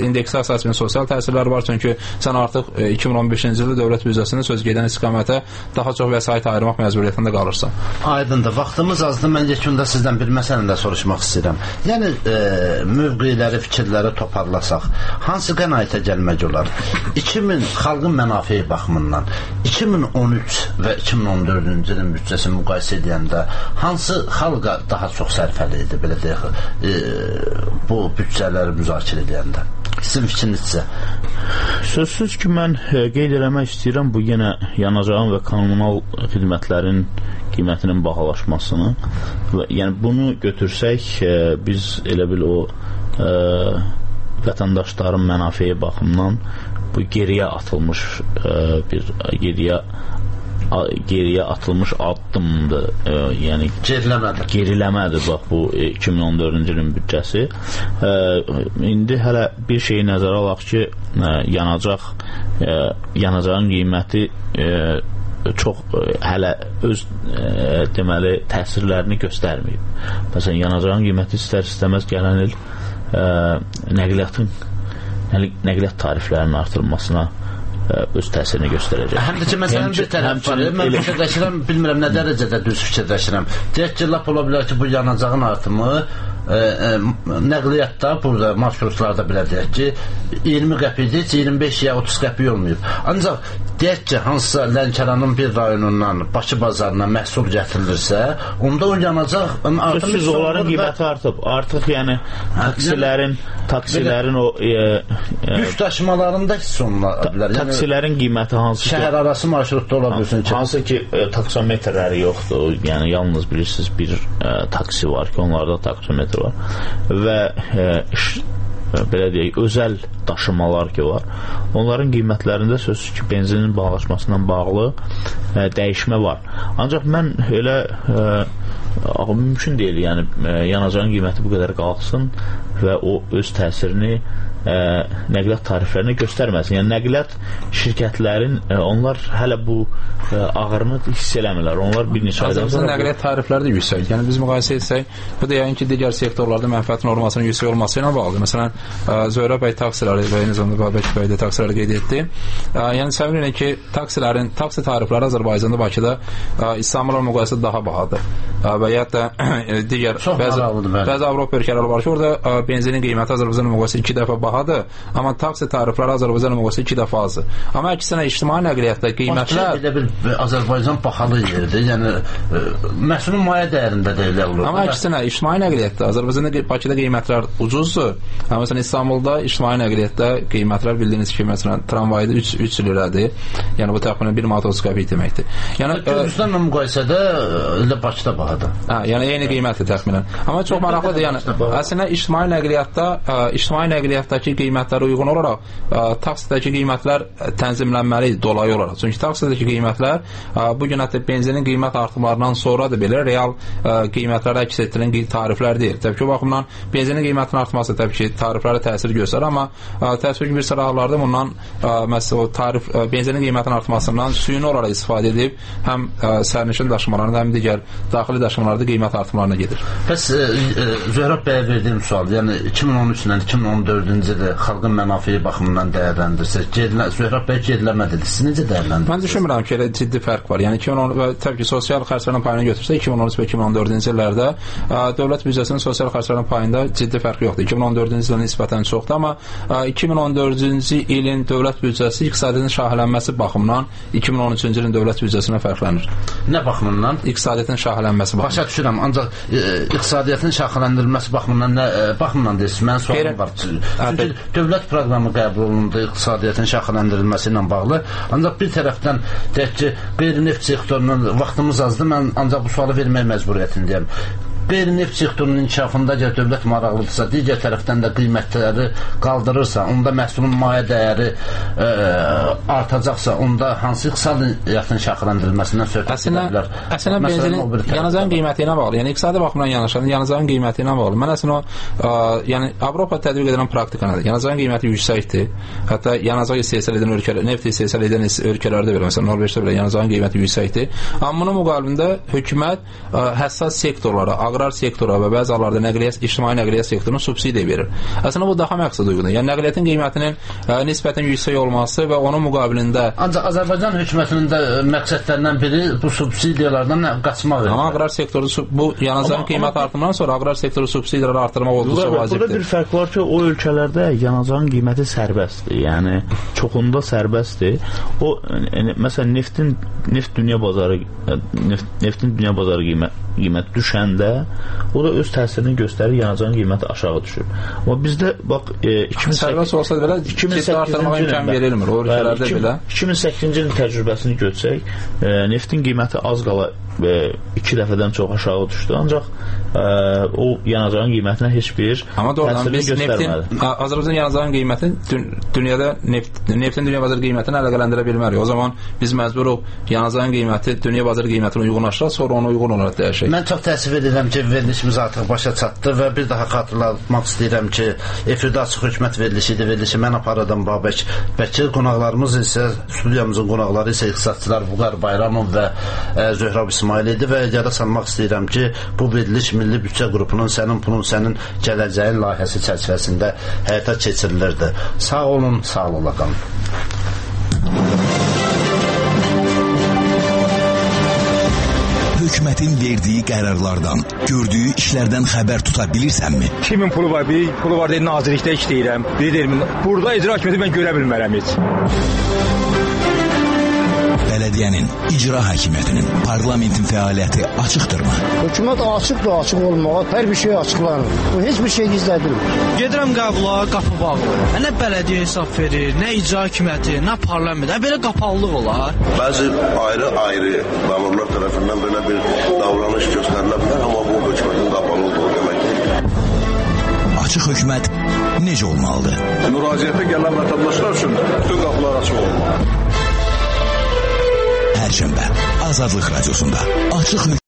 indeksasiya sosial təsirləri var, çünki sən artıq 2015-ci ildə dövlət büdcəsinin söz gedən istiqamətə daha çox vəsait ayırmaq məcburiyyətində qalırsan.
Aydındır. Vaxtımız azdır. Mən yekunda sizdən bir məsələni də soruşmaq istəyirəm. Yəni mövqeləri, fikirləri toparlasaq, hansı qənaətə gəlmək olar? 2000 xalqın mənafeyi baxımından 2013 və 2014-cü ilin büdcəsini müqayisə edəndə hansı xalqa daha çox sərfəli idi, belə deyək, bu büdcələri müzakirə edəndə? Sizin fikrinizcə?
Sözsüz ki, mən qeyd eləmək istəyirəm bu yenə yanacağın və kommunal xidmətlərin qiymətinin bahalaşmasını. Yəni bunu götürsək, biz elə bil o vətəndaşların mənafeyi baxımından bu geriyə atılmış geriyə atılmış addımdır. Yəni geriləmədir bax bu 2014-cü ilin büdcəsi. İndi hələ bir şeyi nəzərə alaq ki, yanacağın qiyməti çox hələ öz deməli təsirlərini göstərməyib. Məsələn, yanacağın qiyməti istər-istəməz gələn il nəqliyyat tariflərinin artırılmasına öz təsirini göstərəcək.
Həm də ki, məsələn, bir tərəf var. Mən fikirləşirəm, bilmirəm nə dərəcədə düz fikirləşirəm. Deyək ki, lap ola bilər ki, bu yanacağın artımı nəqliyyatda, burada marşrutlarda belə deyək ki, 20 qəpikdir, 25 ya 30 qəpik olmayıb. Ancaq deyək ki, hansısa Lənkəranın bir rayonundan Bakı bazarına məhsul gətirilirsə, onda o yanacaq artımı...
Siz onların qiyməti artıb. Artıq yəni taksilərin o...
Yük daşımalarında hiss oluna bilər.
Taksilərin qiyməti hansı ki...
Şəhər arası marşrutda ola bilsin ki...
Hansı ki, taksometrləri yoxdur. Yəni, yalnız bilirsiniz, bir taksi var ki, onlarda taksometr var. Və belə deyək, özəl daşımalar ki var. Onların qiymətlərində sözsüz ki, benzinin bahalaşmasından bağlı dəyişmə var. Ancaq mən elə mümkün deyil, yəni yanacağın qiyməti bu qədər qalxsın və o öz təsirini nəqliyyat tariflərinə göstərməsin. Yəni nəqliyyat şirkətlərin onlar hələ bu ağırını hiss eləmirlər. Onlar bir neçə aydan sonra
nəqliyyat tarifləri də yüksək. Yəni biz müqayisə etsək, bu da yəni ki, digər sektorlarda mənfəət normasının yüksək olması ilə bağlıdır. Məsələn, Zöhrə bəy taksiləri və eyni zamanda Babək bəy də taksiləri qeyd etdi. Yəni səbəb ilə ki, taksi tarifləri Azərbaycanda, Bakıda İstanbulla müqayisədə daha bahadır. Və ya da digər bəzi Avropa ölkələri var ki, orada benzinin qiyməti Azərbaycanla müqayisədə 2 dəfə bahadır, amma taksi tarifləri Azərbaycanla müqayisədə 2 dəfə azdır. Amma əksinə ictimai nəqliyyatda qiymətlər
Azərbaycan bahalı yerdir. Yəni məhsulun maya dəyərində də elə olur.
Amma əksinə ictimai nəqliyyatda Azərbaycanda Bakıda qiymətlər ucuzdur. Amma məsələn İstanbulda ictimai nəqliyyatda qiymətlər bildiyiniz kimi məsələn tramvayda 3 liradır. Yəni bu təxminən 1 manat 30 qəpik deməkdir. Yəni
Gürcüstanla müqayisədə elə Bakıda bahadır.
Yəni eyni qiymətdir təxminən. Amma çox maraqlıdır. Yəni əslində ictimai nəqliyyatdakı qiymətlərə uyğun olaraq taksidəki qiymətlər tənzimlənməlidir dolayı olaraq. Çünki taksidəki qiymətlər bu gün hətta benzinin qiymət artımlarından sonra da belə real qiymətlərə əks etdirilən tariflər deyil. Təbii ki, o baxımdan benzinin qiymətinin artması təbii ki, tariflərə təsir göstərir, amma təəssüf ki, bir sıra hallarda bundan benzinin qiymətinin artmasından süni olaraq istifadə edib həm sərnişin daşımalarında, həm digər daxili daşımalarda qiymət artımlarına gedir.
Bəs Zöhrə bəyə verdiyim sual, yəni 2013-dən 2014-cü ildə xalqın mənafeyi baxımından dəyərləndirsək, Zöhrə bəy geriləmə dedi. Siz necə dəyərləndirsiniz?
Mən düşünmürəm ki, elə ciddi fərq var. Yəni 2010 təbii ki, sosial xərclərin payını götürsək 2013 və 2014-cü illərdə dövlət büdcəsinin sosial xərclərin payında ciddi fərq yoxdur. 2014-cü ilə nisbətən çoxdur, amma 2014-cü ilin dövlət büdcəsi iqtisadiyyatın şaxələnməsi baxımından 2013-cü ilin dövlət büdcəsinə fərqlənir.
Nə baxımından?
İqtisadiyyatın şaxələnməsi baxımından.
Başa düşürəm, ancaq iqtisadiyyatın şaxələndirilməsi baxımından nə baxımından deyirsiniz? Mənim sualım var. Çünki dövlət proqramı qəbul olundu iqtisadiyyatın şaxələndirilməsi ilə bağlı. Ancaq bir tərəfdən deyək ki, qeyri-neft sektorunun vaxtımız azdır, mən ancaq bu sualı vermək məcburiyyətindəyəm. Qeyri-neft sektorunun inkişafında əgər dövlət maraqlıdırsa, digər tərəfdən də qiymətləri qaldırırsa, onda məhsulun maya dəyəri artacaqsa, onda hansı iqtisadiyyatın şaxələndirilməsindən söhbət edə bilər?
Əslində benzinin yanacağın qiyməti ilə bağlı, yəni iqtisadi baxımdan yanaşan yanacağın qiyməti ilə bağlı. Mən əslində yəni Avropa tətbiq edilən praktika nədir? Yanacağın qiyməti yüksəkdir. Hətta yanacaq istehsal edən ölkələr, neft istehsal edən ölkələrdə belə, məsələn Norveçdə belə yanacağın qiyməti yüksəkdir. Amma bunun müqabilində hökumət həssas sektorlara, aqrar sektora və bəzi hallarda ictimai nəqliyyat sektoruna subsidiya verir. Əslində bu daha məqsəd uyğundur. Yəni nəqliyyatın qiymətinin nisbətən yüksək olması və onun müqabilində
ancaq Azərbaycan hökumətinin də məqsədlərindən biri bu subsidiyalardan qaçmaq.
Amma aqrar sektoru bu yanacağın qiymət artımından sonra aqrar sektoru subsidiyaları artırmaq olduqca vacibdir.
Burada bir fərq var ki, o ölkələrdə yanacağın qiyməti sərbəstdir. Yəni çoxunda sərbəstdir. O məsələn neftin dünya bazarı qiymət düşəndə o da öz təsirini göstərir, yanacağın qiyməti aşağı düşür. Amma bizdə bax
2008-ci artırmağa imkan verilmir o ölkələrdə belə.
2008-ci ilin təcrübəsini görsək, neftin qiyməti az qala 2 dəfədən çox aşağı düşdü. Ancaq o yanacağın qiymətinə heç bir təsirini göstərmədi.
Azərbaycan yanacağın qiyməti dünyada neftin dünya bazarı qiymətinə əlaqələndirə bilmərik. O zaman biz məcburuq yanacağın qiyməti dünya bazarı qiymətinə uyğunlaşdıraq, sonra ona uyğun olaraq dəyişək.
Mən çox təəssüf edirəm ki, verilişimiz artıq başa çatdı və bir daha xatırlatmaq istəyirəm ki, efirdə açıq hökumət verilişidir. Verilişi mən apardım Babək Bəkir. Qonaqlarımız isə, studiyamızın qonaqları isə iqtisadçılar Vüqar Bayramov və Zöhrab İsmail idi və yada salmaq istəyirəm ki, bu veriliş Milli Büdcə qrupunun Sənin Pulun Sənin Gələcəyin layihəsi çərçivəsində həyata keçirilirdi. Sağ olun, sağ olun.
Hökumətin verdiyi qərarlardan, gördüyü işlərdən xəbər tuta bilirsənmi?
Kimin pulu var? Bir pulu var deyil, nazirlikdə işləyirəm. Deyirəm, burada icra hakimiyyəti mən görə bilmərəm heç.
Bələdiyyənin, icra hakimiyyətinin, parlamentin fəaliyyəti açıqdırmı?
Hökumət açıqdır, açıq olmağa, hər bir şey açıqlanır. Bu heç bir şey gizlədilmir.
Gedirəm qəbula, qapı bağlı. Nə bələdiyyə hesab verir, nə icra hakimiyyəti, nə parlament. Belə qapalılıq olar.
Bəzi ayrı məmurlar tərəfindən belə bir davranış göstərilə bilər, amma bu hökumətin qapalı olduğu deməkdir.
Açıq hökumət necə olmalıdır?
Müraciətə gələn vətəndaşlar üçün bütün qapılar açıq olmalı.
Perşembe Azadlık Radyosu'nda Açık